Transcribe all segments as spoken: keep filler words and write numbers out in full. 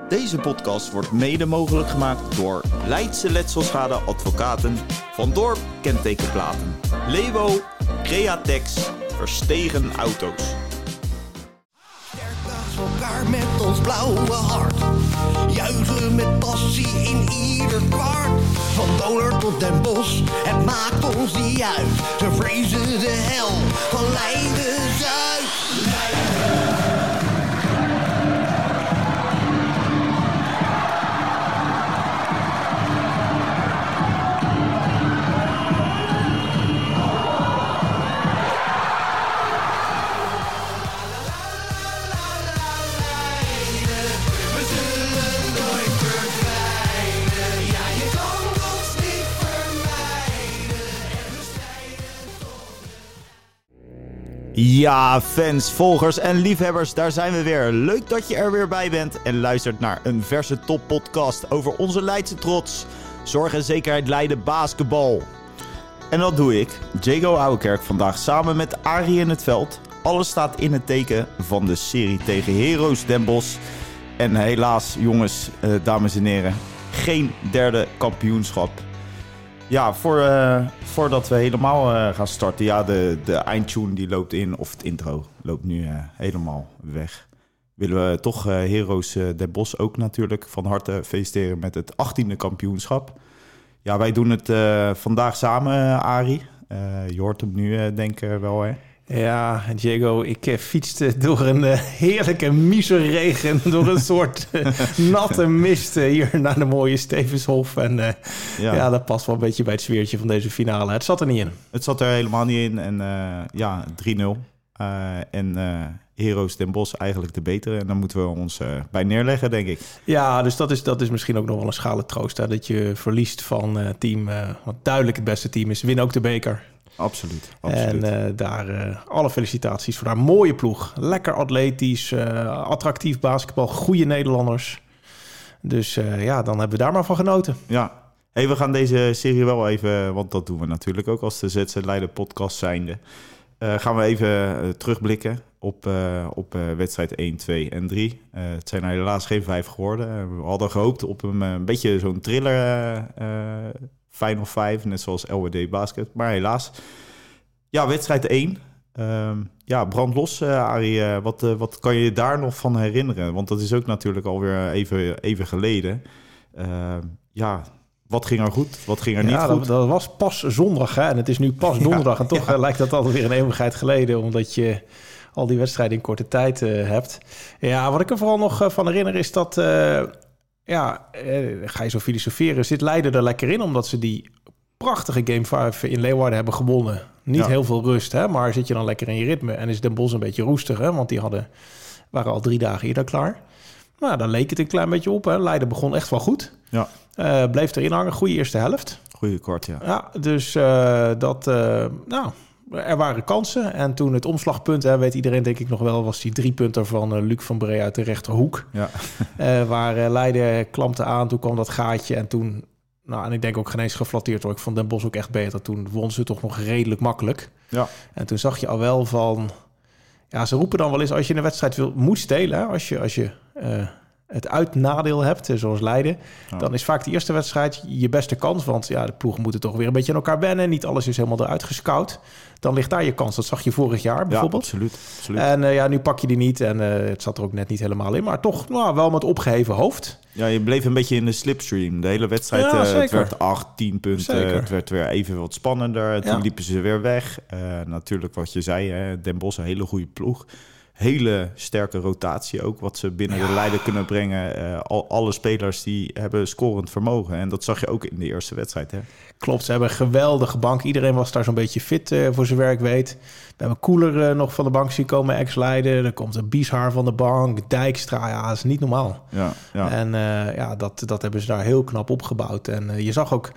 Deze podcast wordt mede mogelijk gemaakt door Leidse Letselschade Advocaten, Van Dorp Kentekenplaten, Lewo, Createx, Verstegen Auto's. Elkaar met ons blauwe hart, juichen met passie in ieder kwart. Van Doler tot Den Bosch, het maakt ons niet uit. Ze vrezen de hel van Leiden-Zuid. Ja, fans, volgers en liefhebbers, daar zijn we weer. Leuk dat je er weer bij bent en luistert naar een verse toppodcast over onze Leidse trots. Zorg en zekerheid Leiden basketbal. En dat doe ik, Jago Ouwekerk, vandaag samen met Arie in het veld. Alles staat in het teken van de serie tegen Heroes Den Bosch. En helaas, jongens, eh, dames en heren, geen derde kampioenschap. Ja, voor, uh, voordat we helemaal uh, gaan starten. Ja, de, de eindtune die loopt in, of het intro loopt nu uh, helemaal weg. Willen we toch uh, Heroes uh, Den Bosch ook natuurlijk van harte feliciteren met het achttiende kampioenschap. Ja, wij doen het uh, vandaag samen, uh, Arie. Uh, je hoort hem nu, uh, denk ik wel, hè? Ja, Diego, ik uh, fietste door een uh, heerlijke miseregen, door een soort uh, natte mist uh, hier naar de mooie Stevenshof. En uh, ja. ja, dat past wel een beetje bij het sfeertje van deze finale. Het zat er niet in. Het zat er helemaal niet in. En uh, ja, drie nul. Uh, en uh, Heroes Den Bosch eigenlijk de betere. En daar moeten we ons uh, bij neerleggen, denk ik. Ja, dus dat is, dat is misschien ook nog wel een schale troost. Hè, dat je verliest van een uh, team uh, wat duidelijk het beste team is. Win ook de beker. Absoluut, absoluut. En uh, daar uh, alle felicitaties voor haar mooie ploeg. Lekker atletisch, uh, attractief basketbal, goede Nederlanders. Dus uh, ja, dan hebben we daar maar van genoten. Ja, hey, we gaan deze serie wel even, want dat doen we natuurlijk ook als de Z Z Leiden podcast zijnde. Uh, gaan we even uh, terugblikken op, uh, op uh, wedstrijd één, twee en drie. Uh, het zijn er helaas geen vijf geworden. Uh, we hadden gehoopt op een, uh, een beetje zo'n thriller... Uh, uh, Final Five, net zoals L W D Basket. Maar helaas. Ja, wedstrijd één. Uh, ja, brand los, uh, Arie. Uh, wat, uh, wat kan je je daar nog van herinneren? Want dat is ook natuurlijk alweer even, even geleden. Uh, ja, wat ging er goed? Wat ging er ja, niet dat, goed? Dat was pas zondag, hè? En het is nu pas donderdag. Ja, en toch ja. lijkt dat altijd weer een eeuwigheid geleden, omdat je al die wedstrijden in korte tijd uh, hebt. Ja, wat ik er vooral nog uh, van herinner is dat... Uh, Ja, eh, ga je zo filosoferen. Zit Leiden er lekker in, omdat ze die prachtige game vijf in Leeuwarden hebben gewonnen. Niet ja. heel veel rust, hè, maar zit je dan lekker in je ritme. En is Den Bosch een beetje roestig, hè, want die hadden, waren al drie dagen eerder klaar. Nou, daar leek het een klein beetje op. Hè. Leiden begon echt wel goed. Ja. Uh, bleef erin hangen, goede eerste helft. Goeie kort, ja. Ja, dus uh, dat... Uh, nou, er waren kansen. En toen het omslagpunt, hè, weet iedereen denk ik nog wel... was die driepunter van uh, Luc van Bree uit de rechterhoek. Ja. uh, waar uh, Leiden klampte aan, toen kwam dat gaatje. En toen, nou, en ik denk ook geen eens geflatteerd hoor. Ik vond Den Bosch ook echt beter. Toen won ze toch nog redelijk makkelijk. Ja. En toen zag je al wel van... Ja, ze roepen dan wel eens, als je een wedstrijd wil, moet stelen... Hè, als je, als je uh, het uitnadeel hebt, zoals Leiden... Ja. Dan is vaak de eerste wedstrijd je beste kans. Want ja, de ploegen moeten toch weer een beetje aan elkaar wennen. Niet alles is helemaal eruit gescout. Dan ligt daar je kans. Dat zag je vorig jaar bijvoorbeeld. Ja, absoluut. absoluut. En uh, ja, nu pak je die niet. En uh, het zat er ook net niet helemaal in. Maar toch nou, wel met opgeheven hoofd. Ja, je bleef een beetje in de slipstream. De hele wedstrijd, ja, uh, het werd acht, tien punten. Zeker. Het werd weer even wat spannender. Toen ja. liepen ze weer weg. Uh, natuurlijk wat je zei, hè, Den Bosch een hele goede ploeg. Hele sterke rotatie ook, wat ze binnen ja. de Leiden kunnen brengen. Uh, al, alle spelers die hebben scorend vermogen. En dat zag je ook in de eerste wedstrijd. Hè? Klopt, ze hebben een geweldige bank. Iedereen was daar zo'n beetje fit uh, voor zijn werk, weet. We hebben Koeler uh, nog van de bank zien komen, ex-Leiden. Er komt een Bieshaar van de bank, Dijkstra. Ja, dat is niet normaal. Ja, ja. En uh, ja, dat, dat hebben ze daar heel knap opgebouwd. En uh, je zag ook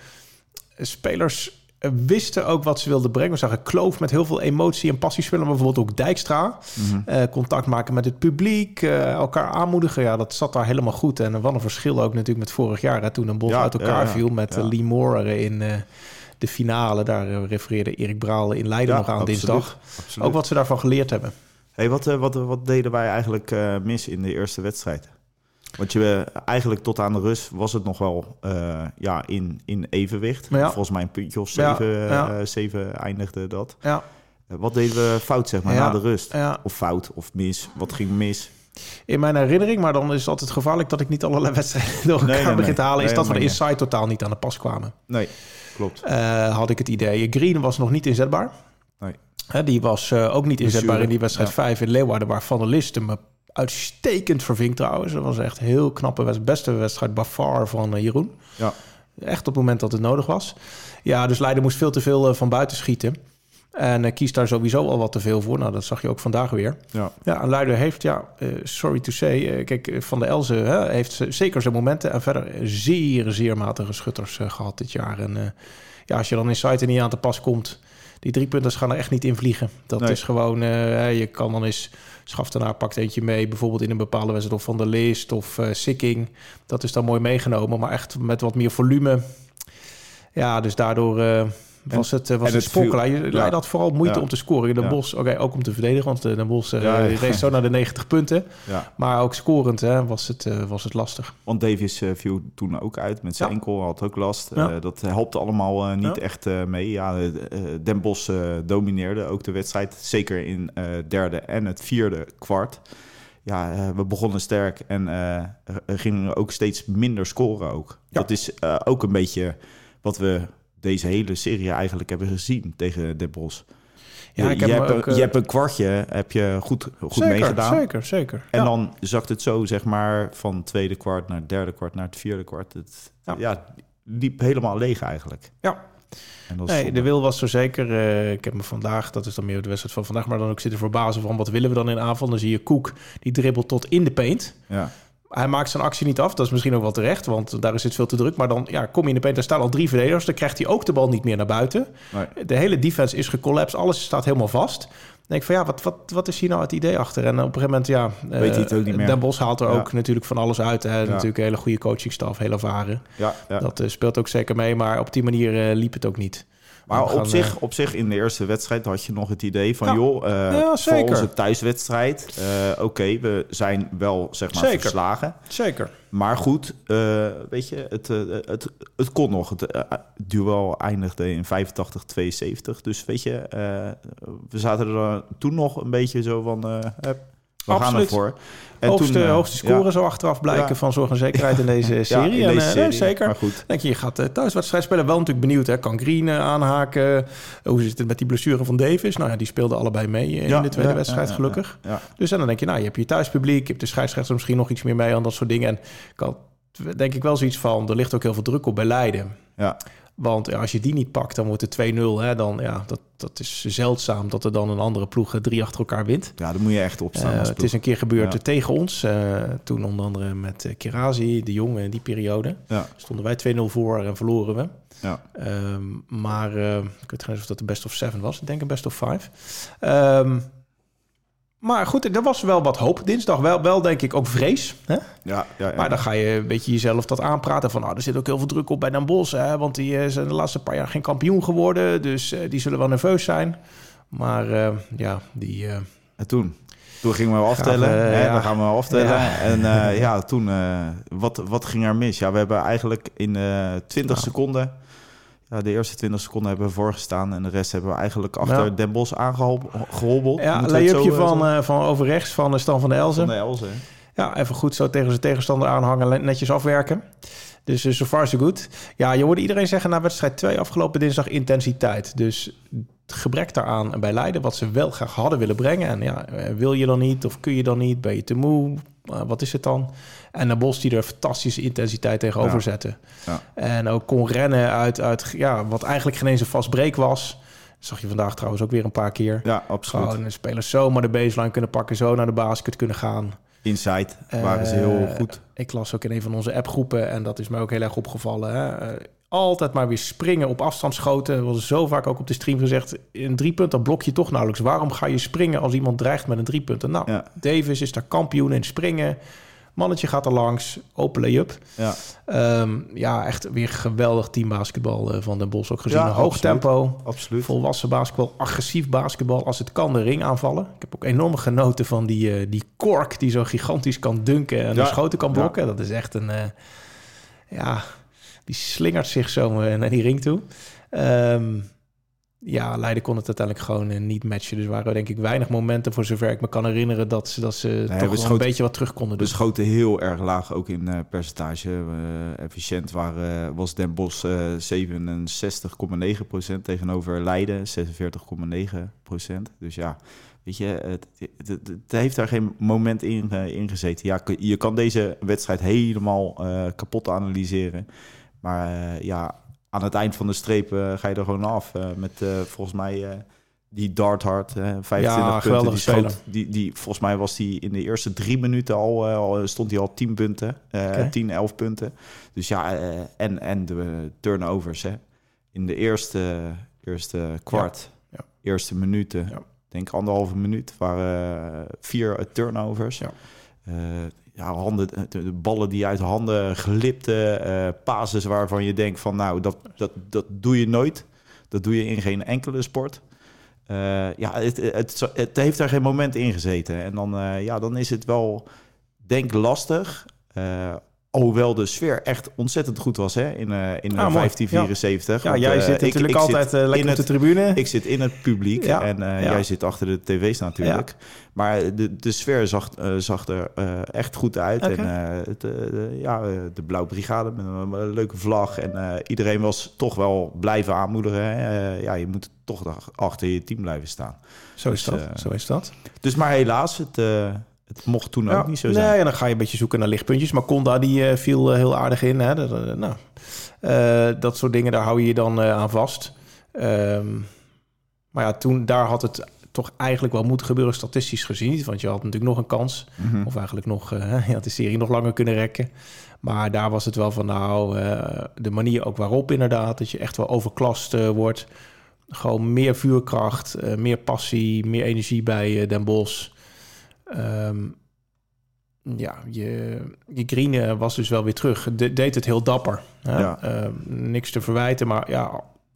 spelers... wisten ook wat ze wilden brengen. We zagen Kloof met heel veel emotie en passie spelen. Maar bijvoorbeeld ook Dijkstra. Mm-hmm. Uh, contact maken met het publiek. Uh, elkaar aanmoedigen. Ja, dat zat daar helemaal goed. En wat een verschil ook natuurlijk met vorig jaar. Hè, toen een bos ja, uit elkaar ja, ja. viel met ja. Lee Moore in uh, de finale. Daar uh, refereerde Erik Braal in Leiden ja, nog aan absoluut, dinsdag. Absoluut. Ook wat ze daarvan geleerd hebben. Hey, wat, uh, wat, wat deden wij eigenlijk uh, mis in de eerste wedstrijd? Want je, eigenlijk tot aan de rust was het nog wel uh, ja, in, in evenwicht. Ja. Volgens mij een puntje of zeven, ja, ja. Uh, zeven eindigde dat. Ja. Uh, wat deden we fout, zeg maar, ja. na de rust? Ja. Of fout, of mis? Wat ging mis? In mijn herinnering, maar dan is het altijd gevaarlijk dat ik niet allerlei wedstrijden door elkaar nee, nee, begin te halen, nee, is dat we de inside totaal niet aan de pas kwamen. Nee, klopt. Uh, had ik het idee. Green was nog niet inzetbaar. Nee. Uh, die was uh, ook niet inzetbaar in die wedstrijd ja. vijf in Leeuwarden, waar Van der Listen me uitstekend verving trouwens. Dat was echt een heel knappe wedstrijd. Beste wedstrijd by far van uh, Jeroen. Ja. Echt op het moment dat het nodig was. Ja, dus Leiden moest veel te veel uh, van buiten schieten. En uh, kiest daar sowieso al wat te veel voor. Nou, dat zag je ook vandaag weer. Ja, ja en Leiden heeft, ja, uh, sorry to say... Uh, kijk, Van der Elze hè, heeft zeker zijn momenten... en verder zeer, zeer matige schutters uh, gehad dit jaar. En uh, ja, als je dan in site niet aan te pas komt... die drie punters gaan er echt niet in vliegen. Dat nee. is gewoon... Uh, je kan dan eens... Schaftenaar pakt eentje mee, bijvoorbeeld in een bepaalde wedstrijd... of Van der Leest of uh, Sikking. Dat is dan mooi meegenomen. Maar echt met wat meer volume. Ja, dus daardoor... Uh, was het, was het, het spokkelaar. Je ja. had vooral moeite ja. om te scoren. In Den Bosch, oké, okay, ook om te verdedigen. Want Den Bosch uh, ja, ja. reed zo naar de negentig punten. Ja. Maar ook scorend hè, was, het, uh, was het lastig. Want Davies uh, viel toen ook uit met zijn ja. enkel. Had ook last. Ja. Uh, dat helpte allemaal uh, niet ja. echt uh, mee. Ja, uh, Den Bosch uh, domineerde ook de wedstrijd. Zeker in uh, derde en het vierde kwart. Ja, uh, we begonnen sterk en uh, gingen ook steeds minder scoren ook. Ja. Dat is uh, ook een beetje wat we... deze hele serie eigenlijk hebben gezien tegen Den Bosch. Ja, je, je, hebt ook, een, je hebt een kwartje, heb je goed, goed zeker, meegedaan. Zeker, zeker. En ja. dan zakt het zo, zeg maar, van tweede kwart naar het derde kwart naar het vierde kwart. Het ja. Ja, liep helemaal leeg eigenlijk. Ja. En dat nee, de wil was er zeker. Uh, ik heb me vandaag, dat is dan meer de wedstrijd van vandaag, maar dan ook zitten verbazen van wat willen we dan in aanval. Dan zie je Koek, die dribbelt tot in de paint. Ja. Hij maakt zijn actie niet af. Dat is misschien ook wel terecht, want daar is het veel te druk. Maar dan ja, kom je in de paint, er staan al drie verdedigers. Dan krijgt hij ook de bal niet meer naar buiten. Nee. De hele defense is gecollapsed. Alles staat helemaal vast. Dan denk ik van ja, wat, wat, wat is hier nou het idee achter? En op een gegeven moment, ja... Weet hij het ook niet meer. Den Bosch haalt er ja. ook natuurlijk van alles uit. Hè. Ja. Natuurlijk een hele goede coachingstaf, heel ervaren. Ja, ja. Dat uh, speelt ook zeker mee. Maar op die manier uh, liep het ook niet. Maar gaan, op, zich, op zich, in de eerste wedstrijd had je nog het idee van... Ja, joh, uh, ja, voor onze thuiswedstrijd... Uh, Oké, okay, we zijn wel, zeg maar, zeker. verslagen. Zeker. Maar goed, uh, weet je, het, uh, het, het kon nog. Het uh, duel eindigde in vijfentachtig tweeënzeventig. Dus weet je, uh, we zaten er toen nog een beetje zo van... Uh, we Absoluut. gaan ervoor. En hoogste, toen, uh, hoogste score ja. zo achteraf blijken ja. van zorg en zekerheid in deze serie. ja, in deze en, serie. Uh, zeker. Maar goed. Denk je, je gaat uh, thuiswedstrijd spelen. Wel natuurlijk benieuwd, hè? Kan Green uh, aanhaken? Hoe zit het met die blessure van Davis? Nou ja, die speelden allebei mee uh, ja, in de tweede ja, wedstrijd, ja, ja, gelukkig. Ja, ja. Dus en dan denk je, nou, je hebt je thuispubliek. Je hebt de scheidsrechter misschien nog iets meer mee aan dat soort dingen. En kan, denk ik wel zoiets van, er ligt ook heel veel druk op bij Leiden. Ja. Want ja, als je die niet pakt, dan wordt het twee nul. Hè, dan, ja, dat, dat is zeldzaam dat er dan een andere ploeg drie achter elkaar wint. Ja, dan moet je echt opstaan. Uh, het is een keer gebeurd ja. tegen ons. Uh, toen onder andere met uh, Kirazi, de jongen in die periode. Ja. Stonden wij twee nul voor en verloren we. Ja. Um, maar uh, ik weet niet of dat de best of seven was. Ik denk een best of five. Um, Maar goed, er was wel wat hoop. Dinsdag wel, wel denk ik ook vrees. Hè? Ja, ja, ja. Maar dan ga je een beetje jezelf dat aanpraten. Van, nou, er zit ook heel veel druk op bij Den Bosch. Hè? Want die zijn de laatste paar jaar geen kampioen geworden. Dus uh, die zullen wel nerveus zijn. Maar uh, ja, die... Uh, en toen? Toen gingen we aftellen. Gaan we, hè? Ja. Dan gaan we aftellen. Ja. En uh, ja, toen... Uh, wat, wat ging er mis? Ja, we hebben eigenlijk in uh, twintig ja. seconden... Ja, de eerste twintig seconden hebben we voorgestaan... en de rest hebben we eigenlijk achter ja. Den Bosch aangehobbeld. Ja, een lay-upje van, uh, van over rechts van Stan van der Elze. Van der Elze. Ja, even goed zo tegen zijn tegenstander aanhangen... netjes afwerken. Dus uh, so far so good. Ja, je hoorde iedereen zeggen na wedstrijd twee afgelopen dinsdag intensiteit. Dus het gebrek daaraan bij Leiden... wat ze wel graag hadden willen brengen. En ja, wil je dan niet of kun je dan niet? Ben je te moe? Uh, wat is het dan? En Den Bosch die er fantastische intensiteit tegenover ja. zette. Ja. En ook kon rennen uit, uit ja, wat eigenlijk geen eens een vast break was. Dat zag je vandaag trouwens ook weer een paar keer. Ja, absoluut. Gewoon spelers zomaar de baseline kunnen pakken... zo naar de basket kunnen gaan. Inside waren ze heel uh, goed. Ik las ook in een van onze appgroepen... en dat is mij ook heel erg opgevallen... Hè? Uh, altijd maar weer springen op afstandsschoten. Er was zo vaak ook op de stream gezegd... een driepunt, dan blok je toch nauwelijks. Waarom ga je springen als iemand dreigt met een driepunten? Nou, ja. Davis is daar kampioen in springen... Mannetje gaat er langs, open lay-up. Ja. Um, ja, echt weer geweldig teambasketbal uh, van Den Bosch ook gezien. Ja, een hoog absoluut. tempo, absoluut. Volwassen basketbal, agressief basketbal. Als het kan, de ring aanvallen. Ik heb ook enorm genoten van die, uh, die Kork die zo gigantisch kan dunken en ja. de schoten kan blokken. Ja. Dat is echt een... Uh, ja, die slingert zich zo uh, naar die ring toe. Um, Ja, Leiden kon het uiteindelijk gewoon uh, niet matchen. Dus waren er denk ik weinig momenten, voor zover ik me kan herinneren, dat ze, dat ze nee, toch wel schoten, een beetje wat terug konden doen. We schoten heel erg laag, ook in uh, percentage. Uh, efficiënt waren, uh, was Den Bosch uh, zevenenzestig komma negen procent tegenover Leiden zesenveertig komma negen procent. Dus ja, weet je, het, het, het, het heeft daar geen moment in, uh, in gezeten. Ja, je kan deze wedstrijd helemaal uh, kapot analyseren. Maar uh, ja... aan het eind van de streep uh, ga je er gewoon af. Uh, met uh, volgens mij uh, die Darthard, uh, vijfentwintig ja, punten. Die, schoot, die, die, volgens mij was die in de eerste drie minuten al, uh, al stond hij al tien punten. Uh, okay. tien, elf punten. Dus ja, uh, en, en de turnovers. Hè. In de eerste, eerste kwart, ja. Ja. eerste minuten, ja. denk anderhalve minuut, waren uh, vier uh, turnovers. Ja. Uh, Ja, handen, de ballen die uit handen glipten, uh, passes waarvan je denkt van nou, dat, dat, dat doe je nooit. Dat doe je in geen enkele sport. Uh, ja, het, het, het heeft daar geen moment in gezeten. En dan, uh, ja, dan is het wel, denk lastig. Uh, Alhoewel de sfeer echt ontzettend goed was hè, in, uh, in ah, vijftien vierenzeventig. Ja, ja jij uh, zit natuurlijk ik, ik altijd zit uh, lekker op de tribune. Ik zit in het publiek ja, en uh, ja. jij zit achter de tv's natuurlijk. Ja. Maar de, de sfeer zag, uh, zag er uh, echt goed uit. Okay. En uh, het, uh, ja, de Blauwe Brigade met een, een leuke vlag. En uh, iedereen was toch wel blijven aanmoedigen. Hè. Uh, ja, je moet toch achter je team blijven staan. Zo is dus, dat. Uh, Zo is dat. Dus maar helaas, het... Uh, Het mocht toen ja, ook niet zo zijn. Nee, en dan ga je een beetje zoeken naar lichtpuntjes. Maar Conda die uh, viel uh, heel aardig in. Hè? Dat, uh, nou, uh, dat soort dingen, daar hou je je dan uh, aan vast. Um, maar ja, toen daar had het toch eigenlijk wel moeten gebeuren statistisch gezien. Want je had natuurlijk nog een kans. Mm-hmm. Of eigenlijk nog, uh, je had de serie nog langer kunnen rekken. Maar daar was het wel van nou, uh, de manier ook waarop inderdaad. Dat je echt wel overklast uh, wordt. Gewoon meer vuurkracht, uh, meer passie, meer energie bij uh, Den Bosch. Um, ja, je, je Green was dus wel weer terug. De, deed het heel dapper. Hè? Ja. Uh, niks te verwijten, maar ja...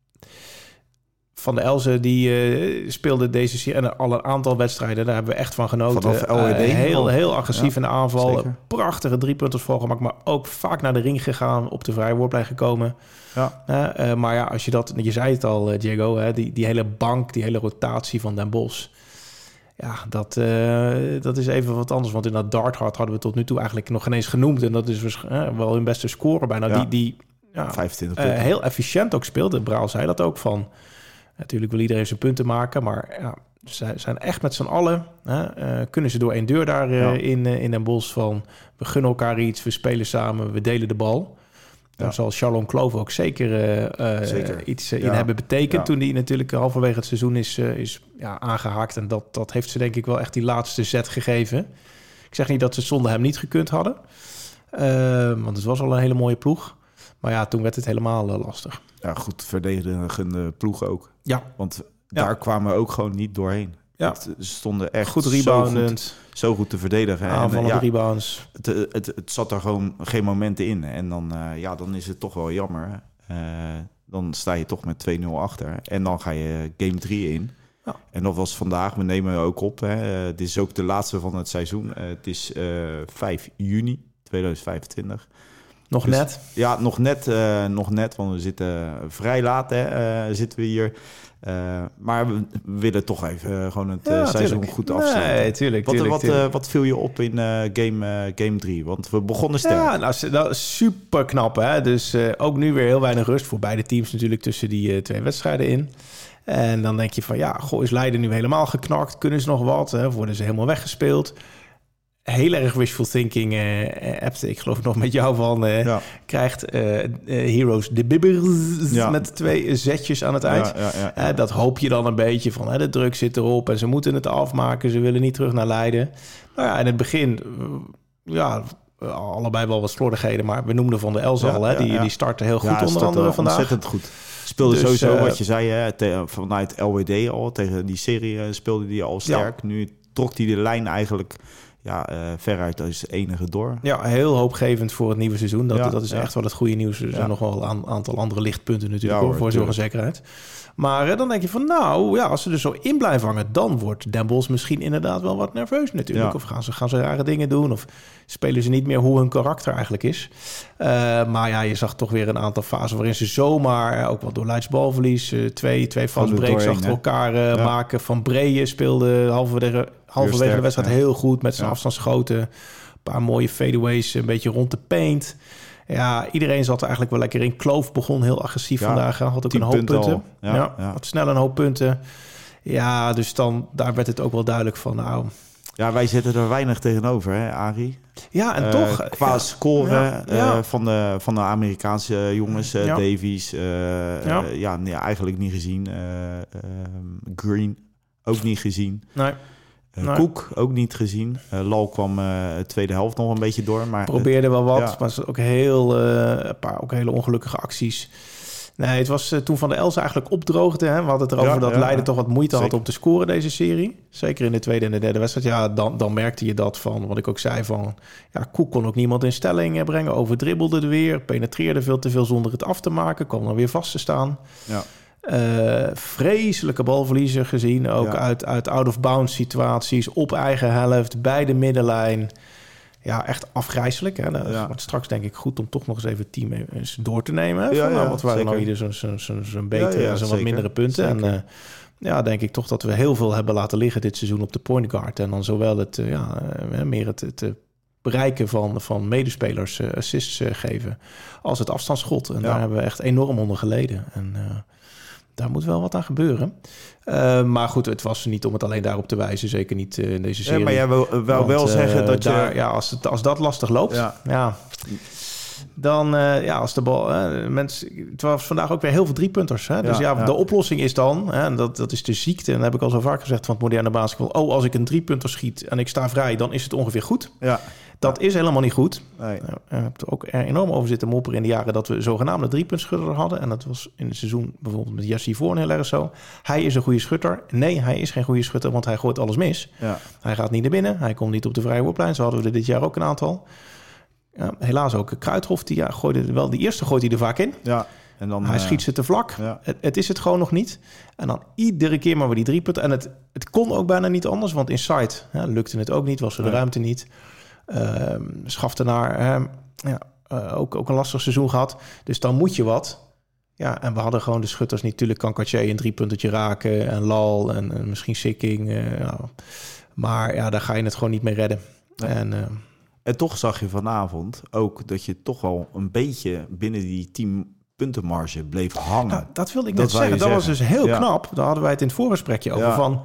Van de Elze, die uh, speelde deze serie... en al een aantal wedstrijden, daar hebben we echt van genoten. Vanaf L E D. Uh, heel, heel agressief ja, in de aanval. Zeker. Prachtige driepunters volgemaakt, maar ook vaak naar de ring gegaan. Op de vrije worplijn gekomen. Ja. Uh, uh, maar ja, als je dat... Je zei het al, uh, Diego, hè, die, die hele bank, die hele rotatie van Den Bosch... Ja, dat, uh, dat is even wat anders. Want in dat Darthard hadden we tot nu toe eigenlijk nog geen eens genoemd. En dat is uh, wel hun beste score bijna. Ja. Die, die ja, vijfentwintig punten. Uh, heel efficiënt ook speelde. Braal zei dat ook van... Natuurlijk wil iedereen zijn punten maken. Maar ja, ze zijn echt met z'n allen... Uh, kunnen ze door één deur daar uh, ja. in, uh, in Den Bosch van... We gunnen elkaar iets, we spelen samen, we delen de bal... Daar ja. zal Charlon Kloof ook zeker, uh, zeker. iets uh, ja. in hebben betekend... Ja. toen die natuurlijk halverwege het seizoen is, uh, is ja, aangehaakt. En dat, dat heeft ze denk ik wel echt die laatste zet gegeven. Ik zeg niet dat ze zonder hem niet gekund hadden. Uh, want het was al een hele mooie ploeg. Maar ja, toen werd het helemaal uh, lastig. Ja, goed verdedigende ploeg ook. Ja. Want daar ja. kwamen we ook gewoon niet doorheen. Ja. Het, ze stonden echt goed reboundend. Zo goed, zo goed te verdedigen. Aanvallende ja, rebounds. Het, het, het, het zat er gewoon geen momenten in. En dan, uh, ja, dan is het toch wel jammer. Uh, dan sta je toch met twee nul achter. En dan ga je game drie in. Ja. En dat was vandaag, we nemen ook op. Hè. Uh, dit is ook de laatste van het seizoen. Uh, het is uh, vijf juni tweeduizend vijfentwintig. Nog dus, net? Ja, nog net, uh, nog net. Want we zitten vrij laat, hè, uh, zitten we hier. Uh, maar we willen toch even uh, gewoon het ja, uh, seizoen tuurlijk. goed afsluiten. Nee, tuurlijk, wat, tuurlijk, wat, tuurlijk. Uh, wat viel je op in uh, game, uh, game drie? Want we begonnen sterk. Ja, nou, nou super knap. Hè? Dus uh, ook nu weer heel weinig rust voor beide teams natuurlijk tussen die uh, twee wedstrijden in. En dan denk je van ja, goh, is Leiden nu helemaal geknakt? Kunnen ze nog wat? Hè? Worden ze helemaal weggespeeld? Heel erg wishful thinking uh, appte ik geloof ik nog met jou van... Uh, ja. krijgt uh, uh, Heroes de bibbers ja. met twee zetjes aan het eind. Ja, ja, ja, ja. Uh, dat hoop je dan een beetje van uh, de druk zit erop... en ze moeten het afmaken, ze willen niet terug naar Leiden. Nou ja, in het begin... Uh, ja, allebei wel wat slordigheden... maar we noemden Van de Elze al, ja, die, ja. die startte heel goed ja, onder andere vandaag. Ontzettend goed. Speelde dus, sowieso uh, wat je zei, hè, te, vanuit L W D al... tegen die serie uh, speelde die al sterk. Ja. Nu trok hij de lijn eigenlijk... ja, uh, veruit is enige door. Ja, heel hoopgevend voor het nieuwe seizoen. Dat, ja, dat is ja. echt wel het goede nieuws. Er zijn ja. nog wel een aantal andere lichtpunten natuurlijk ja, hoor, voor zo'n zekerheid. Maar uh, dan denk je van, nou ja, als ze er zo in blijven hangen, dan wordt Den Bosch misschien inderdaad wel wat nerveus natuurlijk. Ja. Of gaan ze, gaan ze rare dingen doen? Of spelen ze niet meer hoe hun karakter eigenlijk is? Uh, maar ja, je zag toch weer een aantal fasen waarin ze zomaar, ook wel door leidsbalverlies, uh, twee, twee vastbreaks achter elkaar uh, ja. maken. Van Breeën speelde halverwege, halverwege de wedstrijd ja. heel goed met zijn ja. afstandsschoten. Een paar mooie fadeaways, een beetje rond de paint. Ja, iedereen zat er eigenlijk wel lekker in. Kloof begon heel agressief ja, vandaag. Had ook een hoop punten. punten. Ja, ja, ja. Had snel een hoop punten. Ja, dus dan daar werd het ook wel duidelijk van. Nou, ja, wij zitten er weinig tegenover, hè, Arie? Ja, en uh, toch... Qua ja, scoren ja, ja. Uh, van, de, van de Amerikaanse jongens. Uh, ja. Davies, uh, ja. Uh, ja, nee, eigenlijk niet gezien. Uh, uh, Green, ook niet gezien. Nee. Uh, nee. Koek ook niet gezien. Uh, Lal kwam uh, de tweede helft nog een beetje door. Maar probeerde wel wat, ja. maar het ook heel, uh, een paar ook hele ongelukkige acties. Nee, het was uh, toen Van der Elsen eigenlijk opdroogde. Hè? We hadden het erover ja, dat ja, Leiden ja. toch wat moeite Zeker. had om te scoren deze serie. Zeker in de tweede en de derde wedstrijd. Ja, dan, dan merkte je dat van, wat ik ook zei, van... Ja, Koek kon ook niemand in stelling brengen. Overdribbelde er weer. Penetreerde veel te veel zonder het af te maken. Kwam dan weer vast te staan. Ja. Uh, vreselijke balverliezen gezien. Ook ja. uit, uit out-of-bounds situaties. Op eigen helft, bij de middenlijn. Ja, echt afgrijselijk. Hè? Dat ja. wordt straks denk ik goed om toch nog eens even het team eens door te nemen. Hè? Van, ja, ja, nou, wat waren nou ieder zo'n zo, zo, zo betere ja, ja, en zo'n wat mindere punten. Zeker. En uh, ja, denk ik toch dat we heel veel hebben laten liggen dit seizoen op de point guard. En dan zowel het, uh, ja, uh, meer het, het uh, bereiken van, van medespelers uh, assists uh, geven, als het afstandsschot. En ja. daar hebben we echt enorm onder geleden. En uh, daar moet wel wat aan gebeuren. Uh, maar goed, het was niet om het alleen daarop te wijzen. Zeker niet uh, in deze serie. Ja, maar jij wil, wil Want, wel zeggen uh, dat je... Daar, ja, als, het, als dat lastig loopt, ja... ja dan, uh, ja, als de bal... Uh, mensen, het was vandaag ook weer heel veel driepunters. Hè? Dus ja, ja, ja, de oplossing is dan... Hè, en dat, dat is de ziekte. En dat heb ik al zo vaak gezegd van het moderne basketbal. Oh, als ik een driepunter schiet en ik sta vrij, dan is het ongeveer goed. Ja. Dat is helemaal niet goed. Nee. Uh, ik heb er ook er enorm over zitten mopperen in de jaren dat we zogenaamde driepuntschutter hadden. En dat was in het seizoen bijvoorbeeld met Jesse Voorn heel erg zo. Hij is een goede schutter. Nee, hij is geen goede schutter, want hij gooit alles mis. Ja. Hij gaat niet naar binnen. Hij komt niet op de vrije worplijn. Zo hadden we er dit jaar ook een aantal. Ja, helaas ook Kruithof, die ja, gooide wel. Die eerste gooit hij er vaak in. Ja. En dan, hij schiet ze te vlak. Ja. Het, het is het gewoon nog niet. En dan iedere keer maar weer die drie punten. En het, het kon ook bijna niet anders, want inside ja, lukte het ook niet. Was er de nee. ruimte niet. Uh, Schaftenaar, uh, ja, uh, ook, ook een lastig seizoen gehad. Dus dan moet je wat. Ja, en we hadden gewoon de schutters niet. Natuurlijk kan Cartier een driepuntetje raken. En Lal en, en misschien Sikking. Uh, ja. Maar ja, daar ga je het gewoon niet mee redden. Nee. En... Uh, En toch zag je vanavond ook dat je toch wel een beetje binnen die tien puntenmarge bleef hangen. Nou, dat wilde ik net dat zeggen. Dat zeggen. was dus heel ja. knap. Daar hadden wij het in het voorgesprekje over. Ja. Van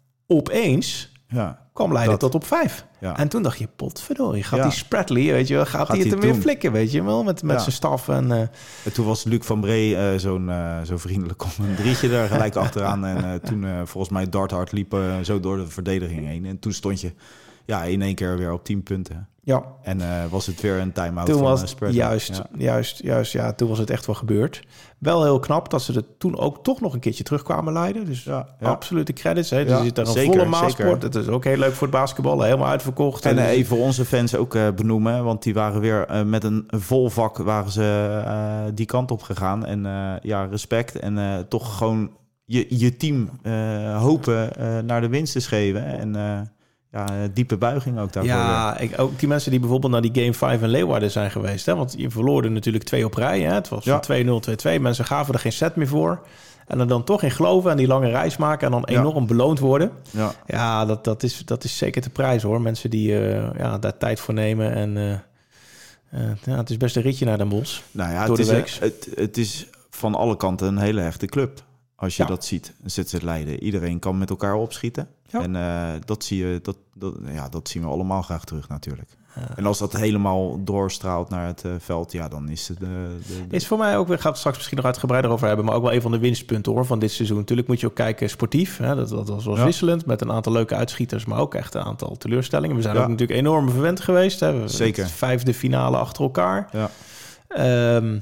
opeens ja. kwam Leiden dat. tot op vijf. Ja. En toen dacht je, potverdorie, gaat ja. die Spradley, weet je wel, gaat, gaat hij het er weer flikken, weet je wel, met, met ja. zijn staf. En, uh... en toen was Luc van Bree uh, zo'n uh, zo vriendelijk om een drietje daar gelijk achteraan. En uh, toen uh, volgens mij darthard liep uh, zo door de verdediging heen. En toen stond je ja, in één keer weer op tien punten. Ja. En uh, was het weer een time-out toen van was uh, Spread. Juist, ja. juist, juist. Ja, toen was het echt wel gebeurd. Wel heel knap dat ze er toen ook toch nog een keertje terugkwamen Leiden. Dus ja, ja. absolute credits. Hè. Dus ja, zit er een zeker, volle Maasport. Het is ook heel leuk voor het basketbal. Helemaal uitverkocht. En uh, dus... even onze fans ook uh, benoemen. Want die waren weer uh, met een vol vak waren ze uh, die kant op gegaan. En uh, ja, respect. En uh, toch gewoon je, je team uh, hopen uh, naar de winst te geven. En... Uh, Ja, diepe buiging ook daarvoor. Ja, ik, ook die mensen die bijvoorbeeld naar die Game vijf in Leeuwarden zijn geweest. Hè? Want je verloor er natuurlijk twee op rij. Hè? Het was ja. twee nul, twee twee. Mensen gaven er geen set meer voor. En er dan toch in geloven en die lange reis maken... en dan enorm ja. beloond worden. Ja, ja dat, dat, is, dat is zeker te prijs, hoor. Mensen die uh, ja, daar tijd voor nemen. En uh, uh, ja, het is best een ritje naar Den Bosch. Nou ja, het is, een, het, het is van alle kanten een hele hechte club. Als je ja. dat ziet, Z Z Leiden. Iedereen kan met elkaar opschieten. Ja. En uh, dat, zie je, dat, dat, ja, dat zien we allemaal graag terug natuurlijk. Ja. En als dat helemaal doorstraalt naar het uh, veld, ja, dan is het... Uh, de, de... Is voor mij ook, we gaan het straks misschien nog uitgebreider over hebben... maar ook wel een van de winstpunten, hoor, van dit seizoen. Natuurlijk moet je ook kijken sportief. Hè, dat, dat was wel ja. wisselend, met een aantal leuke uitschieters... maar ook echt een aantal teleurstellingen. We zijn ja. ook natuurlijk enorm verwend geweest. Hè. We Zeker. Het vijfde finale achter elkaar. Ja. Um,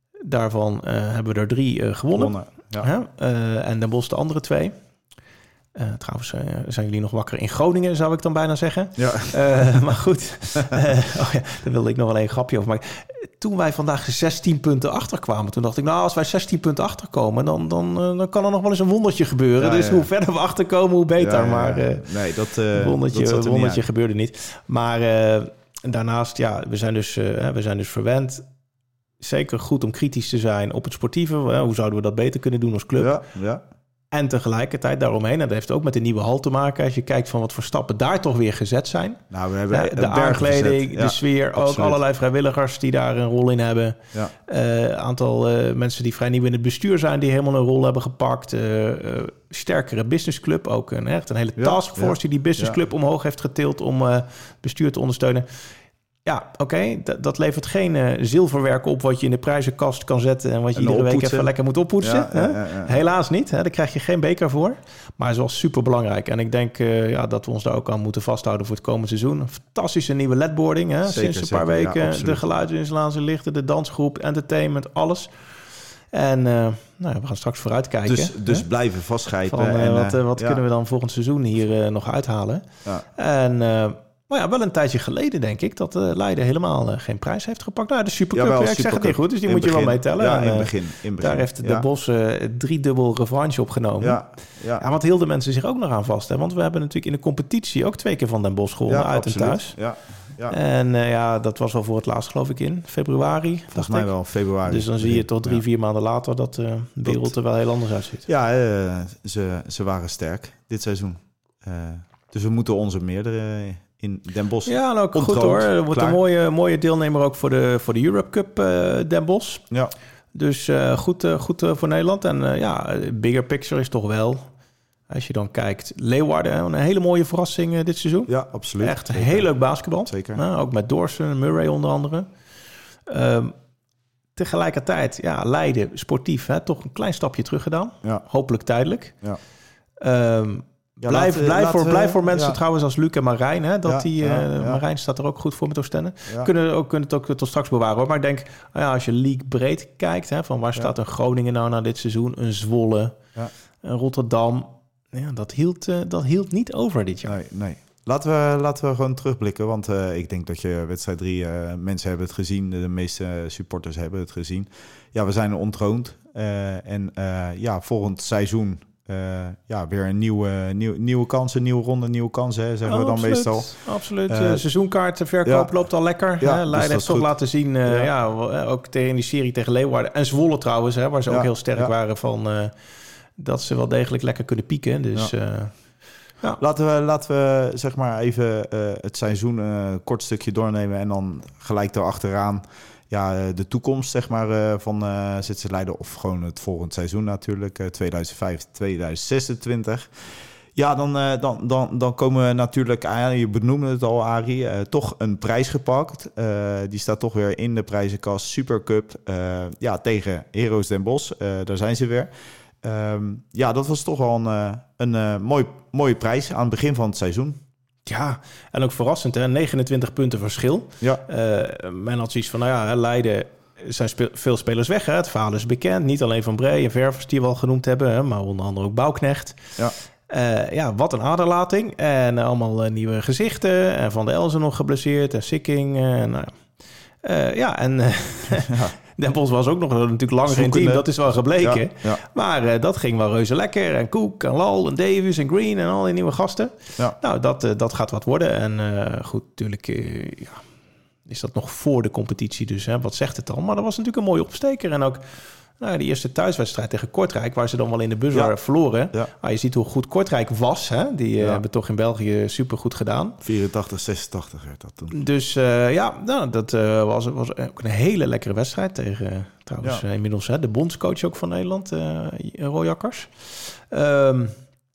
daarvan uh, hebben we er drie uh, gewonnen. gewonnen. Ja. Uh, en Den Bosch de andere twee. Uh, trouwens, uh, zijn jullie nog wakker in Groningen, zou ik dan bijna zeggen. Ja. Uh, maar goed, uh, oh ja, daar wilde ik nog wel een grapje over maken. Toen wij vandaag zestien punten achterkwamen, toen dacht ik, nou, als wij zestien punten achterkomen, dan, dan, uh, dan kan er nog wel eens een wondertje gebeuren. Ja, dus ja. hoe verder we achterkomen, hoe beter. Ja, ja, ja. Maar uh, nee, dat uh, wondertje, dat wondertje gebeurde niet. Maar uh, daarnaast, ja, we zijn dus, uh, we zijn dus verwend. Zeker goed om kritisch te zijn op het sportieve. Uh, hoe zouden we dat beter kunnen doen als club? Ja, ja. En tegelijkertijd daaromheen, en dat heeft ook met de nieuwe hal te maken. Als je kijkt van wat voor stappen daar toch weer gezet zijn. Nou, we hebben uh, de aankleding, ja, de sfeer, absoluut. Ook allerlei vrijwilligers die daar een rol in hebben. Ja. Een uh, aantal uh, mensen die vrij nieuw in het bestuur zijn, die helemaal een rol hebben gepakt. Uh, uh, sterkere businessclub, ook een, echt een hele taskforce ja, die die businessclub ja. omhoog heeft getild om uh, bestuur te ondersteunen. Ja, oké, okay, d- dat levert geen uh, zilverwerk op wat je in de prijzenkast kan zetten en wat je en iedere week even lekker moet oppoetsen. Ja, hè? Ja, ja, ja. Helaas niet, hè? Daar krijg je geen beker voor. Maar het is wel super belangrijk. En ik denk uh, ja, dat we ons daar ook aan moeten vasthouden voor het komende seizoen. Een fantastische nieuwe ledboarding. Hè? Zeker, Sinds een paar zeker, weken ja, de geluidsinstallatie, lichten, de dansgroep, entertainment, alles. En uh, nou ja, we gaan straks vooruitkijken. Dus, dus blijven vastgrijpen. Van, uh, en, wat uh, wat ja. kunnen we dan volgend seizoen hier uh, nog uithalen? Ja. En... Uh, Maar ja, wel een tijdje geleden denk ik dat uh, Leiden helemaal uh, geen prijs heeft gepakt. Nou, de Supercup, ja, ja, ik Supercup. zeg het niet goed, dus die in moet begin. je wel meetellen. Ja, en, in het begin, in begin. Daar heeft de ja. Bos uh, driedubbel revanche opgenomen. Ja, ja. ja, want hielden mensen zich ook nog aan vast. Hè? Want we hebben natuurlijk in de competitie ook twee keer van Den Bosch gewonnen, ja, uit absoluut. en thuis. Ja, ja. En uh, ja, dat was wel voor het laatst geloof ik in februari. Volgens mij wel, februari. Dus dan zie je tot drie, ja. vier maanden later dat uh, de wereld dat, er wel heel anders uitziet. Ja, uh, ze, ze waren sterk dit seizoen. Uh, dus we moeten onze meerdere... in Den Bosch. Ja, en ook goed hoor. Er wordt klaar. een mooie, mooie deelnemer ook voor de, voor de Europe Cup uh, Den Bosch. Ja. Dus uh, goed, uh, goed uh, voor Nederland. En uh, ja, bigger picture is toch wel... Als je dan kijkt, Leeuwarden, een hele mooie verrassing uh, dit seizoen. Ja, absoluut. Echt Zeker. heel leuk basketbal. Zeker. Nou, ook met Dawson en Murray onder andere. Um, tegelijkertijd, ja, Leiden, sportief, hè, toch een klein stapje terug gedaan. Ja. Hopelijk tijdelijk. Ja. Um, Ja, blijf, laten, blijf, laten, voor, blijf voor mensen ja. trouwens als Luc en Marijn. Hè, dat ja, die, uh, ja, ja. Marijn staat er ook goed voor met Oostende. Ja. Kunnen, ook, kunnen het ook tot straks bewaren hoor. Maar ik denk, nou ja, als je league breed kijkt... Hè, van waar ja. staat een Groningen nou na dit seizoen? Een Zwolle, ja. een Rotterdam. Ja, dat, hield, uh, dat hield niet over dit jaar. Nee, nee. Laten we, laten we gewoon terugblikken. Want uh, ik denk dat je wedstrijd drie... Uh, mensen hebben het gezien. De meeste supporters hebben het gezien. Ja, we zijn ontroond. Uh, en uh, ja, volgend seizoen... Uh, ja, weer een nieuwe, nieuw, nieuwe kansen, nieuwe ronde, nieuwe kansen, hè, zeggen oh, we dan absoluut, meestal. Absoluut. Uh, seizoenkaartverkoop ja, loopt al lekker. Ja, hè? Leiden heeft toch goed. laten zien, uh, ja. ja, ook tegen die serie tegen Leeuwarden. En Zwolle trouwens, hè, waar ze ja, ook heel sterk ja. waren van... Uh, dat ze wel degelijk lekker kunnen pieken. Dus... Ja. Uh, ja. Laten we, laten we zeg maar even uh, het seizoen een uh, kort stukje doornemen... en dan gelijk daarachteraan... Ja, de toekomst zeg maar van uh, Z C Leiden of gewoon het volgend seizoen natuurlijk, uh, tweeduizend vijf tot tweeduizend zesentwintig. Ja, dan, uh, dan, dan, dan komen we natuurlijk aan, je benoemde het al Arie, uh, toch een prijs gepakt. Uh, die staat toch weer in de prijzenkast, Supercup, uh, ja, tegen Heroes Den Bosch, uh, daar zijn ze weer. Um, ja, dat was toch wel een, uh, een uh, mooi, mooie prijs aan het begin van het seizoen. Ja, en ook verrassend, hè? negenentwintig punten verschil. Ja. Uh, men had zoiets van, nou ja, Leiden zijn spe- veel spelers weg. Hè? Het verhaal is bekend. Niet alleen Van Bree en Ververs die we al genoemd hebben, hè? Maar onder andere ook Bouwknecht. Ja. Uh, ja, wat een aderlating. En uh, allemaal uh, nieuwe gezichten. En Van der Elzen nog geblesseerd. En Sikking. Uh, nou, uh, ja, en... Uh, ja. Den Bosch was ook nog natuurlijk langer Zoekende. in team, dat is wel gebleken. Ja, ja. Maar uh, dat ging wel reuze lekker. En Koek en Lal en Davies en Green en al die nieuwe gasten. Ja. Nou, dat, uh, dat gaat wat worden. En uh, goed, natuurlijk uh, ja, is dat nog voor de competitie. Dus hè, wat zegt het dan? Maar dat was natuurlijk een mooie opsteker. En ook nou, die eerste thuiswedstrijd tegen Kortrijk... waar ze dan wel in de bus ja. waren verloren. Ja. Maar je ziet hoe goed Kortrijk was. Hè? Die uh, ja. hebben toch in België supergoed gedaan. vierentachtig zesentachtig werd dat toen. Dus uh, ja, nou, dat uh, was, was ook een hele lekkere wedstrijd tegen... Uh, trouwens, ja. uh, inmiddels hè, de bondscoach ook van Nederland, uh, Roy Akkers. Um,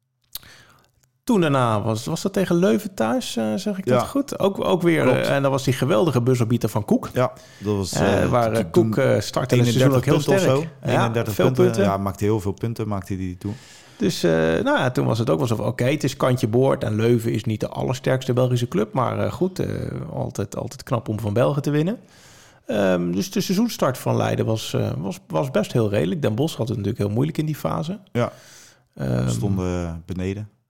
Toen daarna was, was dat tegen Leuven thuis, uh, zeg ik ja. dat goed? Ook, ook weer, uh, en dat was die geweldige busorbieter van Koek. Ja, dat was... Uh, uh, waar uh, Koek uh, startte het seizoen ook heel sterk. Zo. eenendertig ja, punten. punten. Ja, maakte heel veel punten, maakte hij die toen. Dus uh, nou ja, toen was het ook wel zo van, oké, okay, het is kantje boord. En Leuven is niet de allersterkste Belgische club. Maar uh, goed, uh, altijd, altijd knap om van Belgen te winnen. Um, dus de seizoenstart van Leiden was, uh, was, was best heel redelijk. Den Bosch had het natuurlijk heel moeilijk in die fase. Ja, we um, stonden beneden.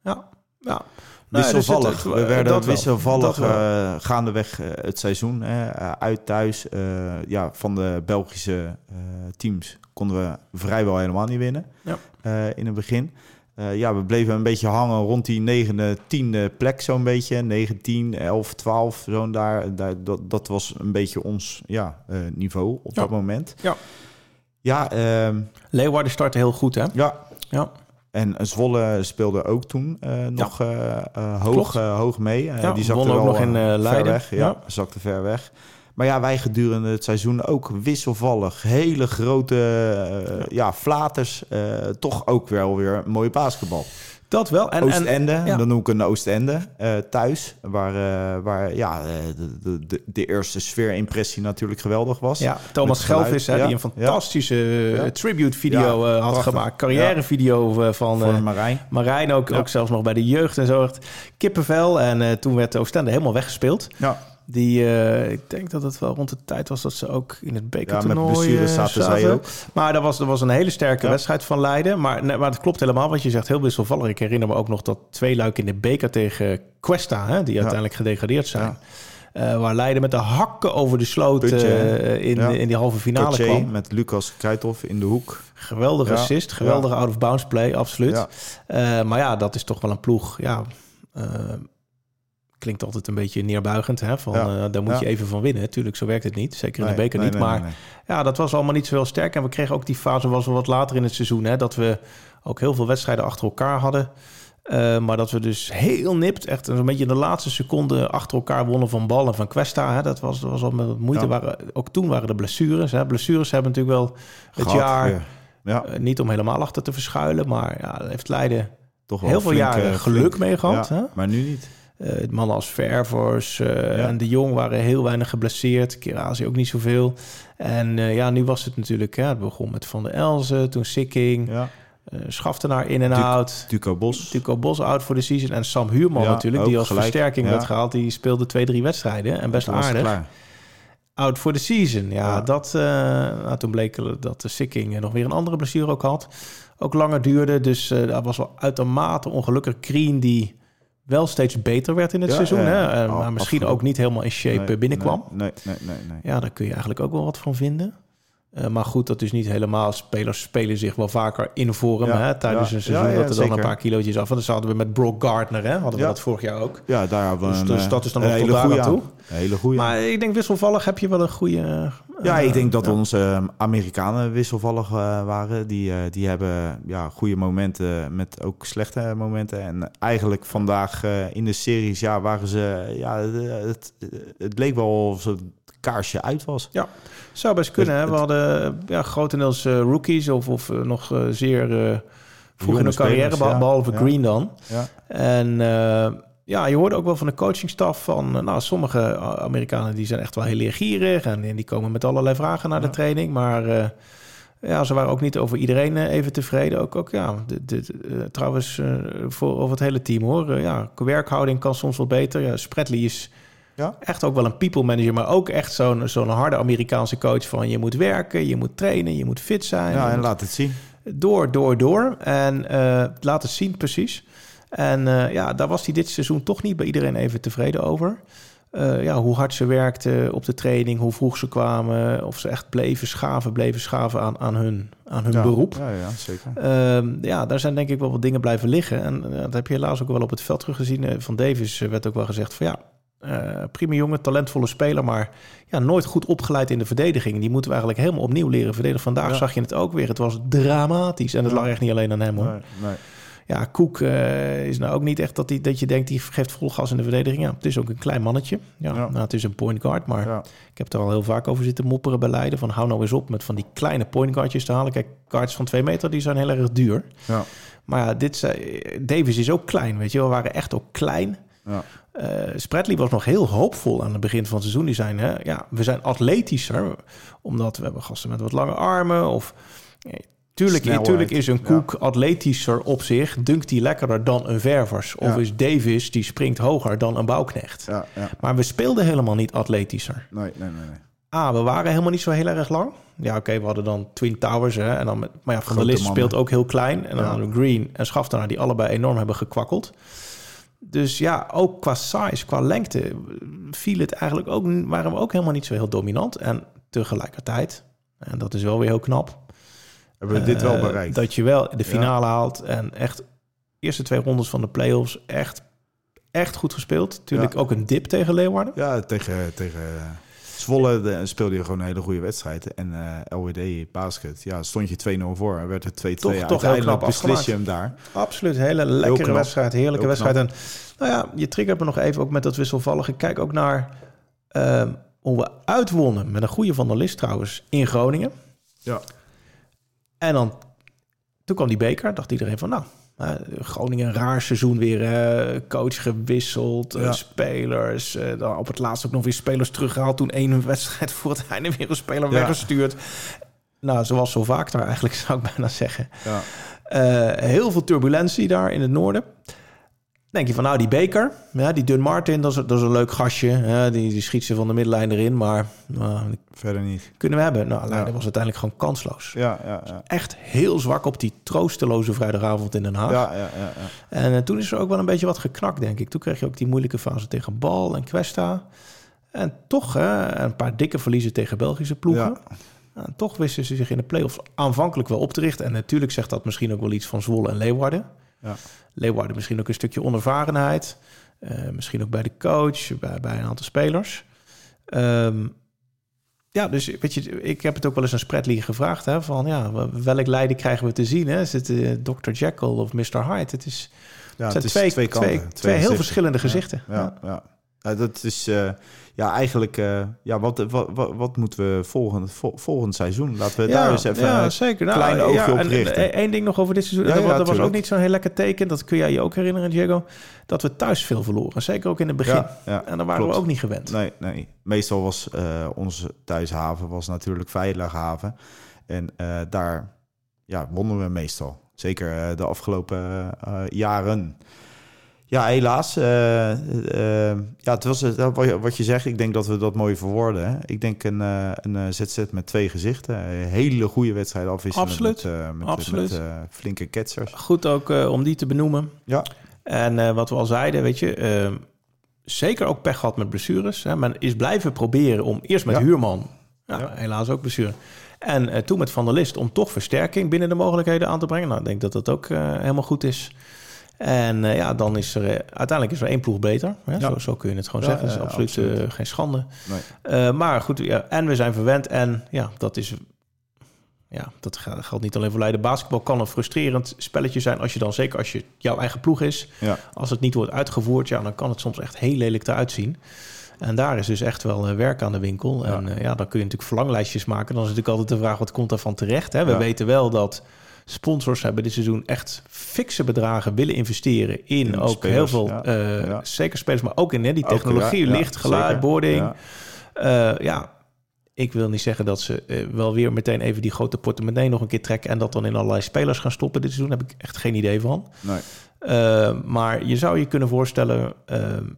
Ja, ja. Wisselvallig. Nee, dus het, we werden dat wisselvallig wel. uh, gaandeweg uh, het seizoen. Hè, uh, uit thuis. Uh, ja, van de Belgische uh, teams konden we vrijwel helemaal niet winnen. Ja. Uh, in het begin. Uh, ja, we bleven een beetje hangen rond die negende, tiende plek zo'n beetje. negen, tien, elf, twaalf, zo'n daar. daar dat, dat was een beetje ons ja, uh, niveau op ja. dat moment. Ja. Ja, uh, Leeuwarden startte heel goed, hè? Ja. Ja. En Zwolle speelde ook toen uh, nog ja. uh, uh, hoog, uh, hoog mee. Uh, ja, die zakte ook wel nog in uh, ver weg. Ja, ja, zakte ver weg. Maar ja, wij gedurende het seizoen ook wisselvallig. Hele grote uh, ja. ja, flaters. Uh, toch ook wel weer mooie basketbal. Dat wel. En, Oostende, en, ja. dan noem ik een Oostende uh, thuis. Waar, uh, waar ja, de, de, de eerste sfeerimpressie natuurlijk geweldig was. Ja, Thomas Schelvis, hè, ja. die een fantastische ja. tribute-video ja, uh, had prachtig. gemaakt. Carrièrevideo ja. van uh, Marijn. Marijn, ook, ja. ook zelfs nog bij de jeugd en zo. Kippenvel. En uh, toen werd Oostende helemaal weggespeeld. Ja. Die, uh, ik denk dat het wel rond de tijd was dat ze ook in het bekertoernooi ja, met blessures zaten. zaten. Zij ook. Maar dat was, dat was een hele sterke ja. wedstrijd van Leiden. Maar, maar het klopt helemaal wat je zegt, heel wisselvallig. Ik herinner me ook nog dat twee luik in de beker tegen Cuesta, hè, die uiteindelijk ja. gedegradeerd zijn. Ja. Uh, waar Leiden met de hakken over de sloot uh, in, ja. in die halve finale Tortje, kwam. Met Lucas Kruithof in de hoek. Geweldige ja. assist, geweldige ja. out-of-bounds play, absoluut. Ja. Uh, maar ja, dat is toch wel een ploeg, ja... Uh, klinkt altijd een beetje neerbuigend. Hè? Van, ja. uh, daar moet ja. je even van winnen. Tuurlijk, zo werkt het niet. Zeker in nee, de beker nee, niet. Nee, maar nee, nee. ja, dat was allemaal niet zo heel sterk. En we kregen ook die fase, was wel wat later in het seizoen... Hè, dat we ook heel veel wedstrijden achter elkaar hadden. Uh, maar dat we dus heel nipt, echt een beetje in de laatste seconde... achter elkaar wonnen van Bal en van Cuesta. Hè? Dat was, dat was al met moeite. Ja. Waren, ook toen waren er blessures. Hè? Blessures hebben natuurlijk wel het Gehad, jaar... Ja. Ja. Uh, niet om helemaal achter te verschuilen. Maar ja, dat heeft Leiden toch wel heel flink, veel jaren geluk flink. mee gehad. Ja, hè? Maar nu niet. Uh, mannen als Ververs uh, ja. en de Jong waren heel weinig geblesseerd. Kerasi ook niet zoveel. En uh, ja, nu was het natuurlijk... Ja, het begon met Van der Elzen, toen Sikking... Ja. Uh, Schaftenaar in en du- out. Duco Bos. Duco Bos out voor de season. En Sam Huurman ja, natuurlijk, die als gelijk. versterking ja. werd gehaald. Die speelde twee, drie wedstrijden en best aardig. Out voor de season. Ja, ja. Dat, uh, nou, toen bleek dat de Sikking nog weer een andere blessure ook had. Ook langer duurde, dus uh, dat was wel uitermate ongelukkig. Green die... wel steeds beter werd in het ja, seizoen. Ja, ja. Hè? Uh, oh, maar misschien absoluut. ook niet helemaal in shape nee, binnenkwam. Nee, nee, nee, nee, nee. Ja, daar kun je eigenlijk ook wel wat van vinden. Uh, maar goed, dat is niet helemaal. Spelers spelen zich wel vaker in vorm ja, hè, tijdens ja, een seizoen. Ja, ja, dat er zeker. dan een paar kilootjes af. Want dat hadden we met Brock Gardner. Hè? Hadden we ja. dat vorig jaar ook. Ja, daar hebben we dus, een, dus dat is dan een nog hele goede toe. Een hele goede. Maar ik denk wisselvallig heb je wel een goede... Uh, ja, ik denk dat ja. onze Amerikanen wisselvallig uh, waren. Die, uh, die hebben ja, goede momenten met ook slechte momenten. En eigenlijk vandaag uh, in de series ja, waren ze... Ja, het, het leek wel of het kaarsje uit was. Ja, zou best kunnen. Hè? We hadden ja, grotendeels uh, rookies of, of uh, nog uh, zeer uh, vroeg in hun carrière, spelers, behalve ja. Green dan. Ja. En uh, ja, je hoorde ook wel van de coachingstaf van... Uh, nou, sommige Amerikanen die zijn echt wel heel leergierig... en, en die komen met allerlei vragen naar ja. de training. Maar uh, ja, ze waren ook niet over iedereen uh, even tevreden. Ook, ook ja, de, de, uh, trouwens uh, voor over het hele team hoor. Uh, ja, werkhouding kan soms wat beter. Ja, Spredley is... Ja? Echt ook wel een people manager, maar ook echt zo'n, zo'n harde Amerikaanse coach van je moet werken, je moet trainen, je moet fit zijn. Ja, en laat het zien. Door, door, door. En uh, laat het zien, precies. En uh, ja, daar was hij dit seizoen toch niet bij iedereen even tevreden over. Uh, ja, hoe hard ze werkten op de training, hoe vroeg ze kwamen, of ze echt bleven schaven, bleven schaven aan, aan hun, aan hun ja, beroep. Ja, ja, zeker. Uh, ja, daar zijn denk ik wel wat dingen blijven liggen. En uh, dat heb je helaas ook wel op het veld teruggezien. Uh, van Davis uh, werd ook wel gezegd van ja, Uh, prima jongen, talentvolle speler, maar ja, nooit goed opgeleid in de verdediging. Die moeten we eigenlijk helemaal opnieuw leren verdedigen. Vandaag ja. zag je het ook weer. Het was dramatisch. En het ja. lag echt niet alleen aan hem hoor. Nee, nee. Ja, Koek uh, is nou ook niet echt dat, die, dat je denkt, die geeft vol gas in de verdediging. Ja, het is ook een klein mannetje. Ja, ja. Nou, het is een point guard, maar ja. ik heb er al heel vaak over zitten mopperen bij Leiden. Van hou nou eens op met van die kleine point guardjes te halen. Kijk, guards van twee meter, die zijn heel erg duur. Ja. Maar ja, dit, uh, Davis is ook klein, weet je wel. We waren echt ook klein. Ja. Uh, Spredley was nog heel hoopvol aan het begin van het seizoen. Die zijn, hè, ja, we zijn atletischer, omdat we hebben gasten met wat lange armen. Of ja, tuurlijk, tuurlijk is een Koek ja. atletischer op zich. Dunkt hij lekkerder dan een Ververs. Of ja. is Davis, die springt hoger dan een Bouwknecht. Ja, ja. Maar we speelden helemaal niet atletischer. Nee, nee, nee. nee. A, we waren helemaal niet zo heel erg lang. Ja, oké, okay, we hadden dan Twin Towers. Hè, en dan met, maar ja, Van der List speelt ook heel klein. En dan ja. hadden we Green en Schaftenaar die allebei enorm hebben gekwakkeld. Dus ja, ook qua size, qua lengte... viel het eigenlijk ook, waren we ook helemaal niet zo heel dominant. En tegelijkertijd, en dat is wel weer heel knap... hebben we dit wel bereikt. Uh, dat je wel de finale ja. haalt en echt... de eerste twee rondes van de play-offs echt, echt goed gespeeld. Natuurlijk ja. ook een dip tegen Leeuwarden. Ja, tegen... tegen... Zwolle de, speelde je gewoon een hele goede wedstrijd. En uh, L W D basket, ja, stond je twee nul voor. Werd het twee twee. Toch, toch heel knap beslis je hem daar. Absoluut, hele lekkere wedstrijd, heerlijke heel wedstrijd. Knap. En nou ja, je triggert me nog even ook met dat wisselvallige. Kijk ook naar uh, hoe we uitwonnen met een goede Van der List trouwens in Groningen. Ja. En dan, toen kwam die beker, dacht iedereen van nou... Uh, Groningen een raar seizoen weer, uh, coach gewisseld, uh, ja. spelers. Uh, dan op het laatst ook nog weer spelers teruggehaald. Toen één wedstrijd voor het einde weer een speler ja. weggestuurd. Nou, zoals zo vaak daar eigenlijk, zou ik bijna zeggen. Ja. Uh, heel veel turbulentie daar in het noorden. Denk je van, nou, die beker, ja, die Dun Martin, dat is, dat is een leuk gastje. Ja, die, die schiet ze van de middenlijn erin, maar... Uh, verder niet. Kunnen we hebben. Nou, Leiden ja. was uiteindelijk gewoon kansloos. Ja, ja, ja. Echt heel zwak op die troosteloze vrijdagavond in Den Haag. Ja, ja, ja, ja. En uh, toen is er ook wel een beetje wat geknakt, denk ik. Toen kreeg je ook die moeilijke fase tegen Bal en Questa. En toch hè, een paar dikke verliezen tegen Belgische ploegen. Ja. En toch wisten ze zich in de play-offs aanvankelijk wel op te richten. En natuurlijk zegt dat misschien ook wel iets van Zwolle en Leeuwarden. Ja. Leeuwarden misschien ook een stukje onervarenheid. Uh, misschien ook bij de coach, bij, bij een aantal spelers. Um, ja, dus weet je, ik heb het ook wel eens aan Spreadleague gevraagd. Hè, van ja, welk Leiden krijgen we te zien? Hè? Is het uh, dokter Jekyll of mister Hyde? Het, is, ja, het zijn het twee, is twee, kanten, twee, twee, twee heel verschillende gezichten. Ja, ja, ja. ja dat is... Uh... Ja, eigenlijk, uh, ja, wat, wat, wat, wat moeten we volgend, vol, volgend seizoen? Laten we ja, daar eens even ja, zeker. een klein nou, oogje ja, op richten. Eén ding nog over dit seizoen. Ja, dat, ja, dat was ook niet zo'n heel lekker teken. Dat kun jij je ook herinneren, Diego. Dat we thuis veel verloren. Zeker ook in het begin. Ja, ja, en daar waren klopt. we ook niet gewend. Nee, nee. Meestal was uh, onze thuishaven was natuurlijk Veilighaven. En uh, daar ja, wonnen we meestal. Zeker uh, de afgelopen uh, jaren. Ja, helaas. Uh, uh, ja, het was uh, wat je zegt. Ik denk dat we dat mooi verwoorden. Hè? Ik denk een, uh, een Z Z met twee gezichten. Een hele goede wedstrijd afwisselen. Absoluut. Met, uh, met, Absoluut. met uh, flinke ketsers. Goed ook uh, om die te benoemen. Ja. En uh, wat we al zeiden, weet je... Uh, zeker ook pech gehad met blessures. Hè? Men is blijven proberen om eerst met ja. Huurman... Ja, ja. Helaas ook blessure. En uh, toen met Van der List om toch versterking binnen de mogelijkheden aan te brengen. Nou, ik denk dat dat ook uh, helemaal goed is. En uh, ja, dan is er uh, uiteindelijk is er één ploeg beter. Hè? Ja. Zo, zo kun je het gewoon ja, zeggen. Dat is ja, absoluut, absoluut. Uh, geen schande. Nee. Uh, maar goed, ja, en we zijn verwend. En ja, dat is... Ja, dat geldt niet alleen voor Leiden. Basketbal kan een frustrerend spelletje zijn... als je dan, zeker als je jouw eigen ploeg is... Ja. Als het niet wordt uitgevoerd... ja, dan kan het soms echt heel lelijk eruit zien. En daar is dus echt wel uh, werk aan de winkel. En ja. Uh, ja, dan kun je natuurlijk verlanglijstjes maken. Dan is natuurlijk altijd de vraag... wat komt daarvan terecht? Hè? We ja. weten wel dat... sponsors hebben dit seizoen echt fikse bedragen willen investeren in, in ook spelers, heel veel, ja. Uh, ja. zeker spelers, maar ook in hè, die technologie, ook, ja, licht, ja, geluid, boarding. Ja. Uh, ja, ik wil niet zeggen dat ze uh, wel weer meteen even die grote portemonnee nog een keer trekken en dat dan in allerlei spelers gaan stoppen dit seizoen. Daar heb ik echt geen idee van. Nee. Uh, maar je zou je kunnen voorstellen... Uh,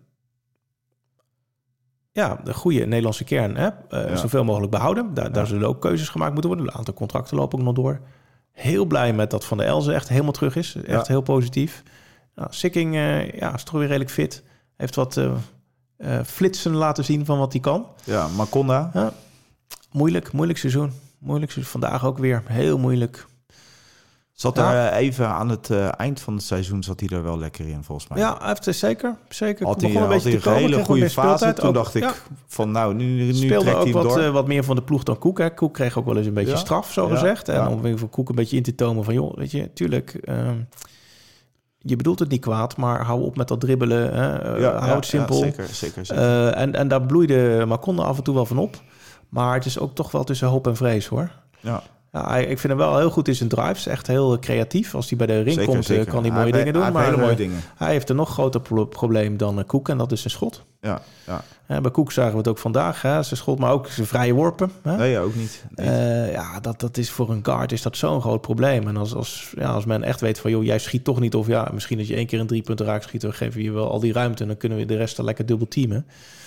ja, de goede Nederlandse kern, hè? Uh, ja. zoveel mogelijk behouden. Daar, ja. daar zullen ook keuzes gemaakt moeten worden. Een aantal contracten lopen ook nog door. Heel blij met dat Van der Elze echt helemaal terug is. Echt ja. heel positief. Nou, Sikking uh, ja, is toch weer redelijk fit. Heeft wat uh, uh, flitsen laten zien van wat hij kan. Ja, Makonda. Ja, moeilijk, moeilijk seizoen. Moeilijk seizoen. Vandaag ook weer heel moeilijk. Zat ja. er even aan het uh, eind van het seizoen zat hij er wel lekker in, volgens mij. Ja, hij heeft er zeker. zeker. Had hij een, had hij een hele goede fase. Toen ook, dacht ik ja. van nou, nu, nu speelde trekt ook hij wat, door. Uh, wat meer van de ploeg dan Koek. Hè. Koek kreeg ook wel eens een beetje ja. straf, zo ja. gezegd. En ja. om weer voor Koek een beetje in te tomen van... joh, weet je, tuurlijk... Uh, je bedoelt het niet kwaad, maar hou op met dat dribbelen. Hè. Uh, ja, hou ja, het simpel. Ja, zeker, zeker. zeker. Uh, en, en daar bloeide Makonda af en toe wel van op. Maar het is ook toch wel tussen hoop en vrees, hoor. Ja. Ja, ik vind hem wel heel goed in zijn drives. Echt heel creatief. Als hij bij de ring zeker, komt, zeker. kan hij mooie hij dingen doen. Hij maar hele mooie dingen. Hij heeft een nog groter pro- probleem dan uh, Koek. En dat is zijn schot. Ja, ja. Uh, bij Koek zagen we het ook vandaag. Hè? Zijn schot, maar ook zijn vrije worpen. Hè? Nee, ja, ook niet. niet. Uh, ja, dat, dat is voor een guard is dat zo'n groot probleem. En als, als, ja, als men echt weet van... joh, jij schiet toch niet. Of ja, misschien dat je één keer een drie punten raakt schiet... dan geven we je wel al die ruimte. En dan kunnen we de rest dan lekker dubbel teamen.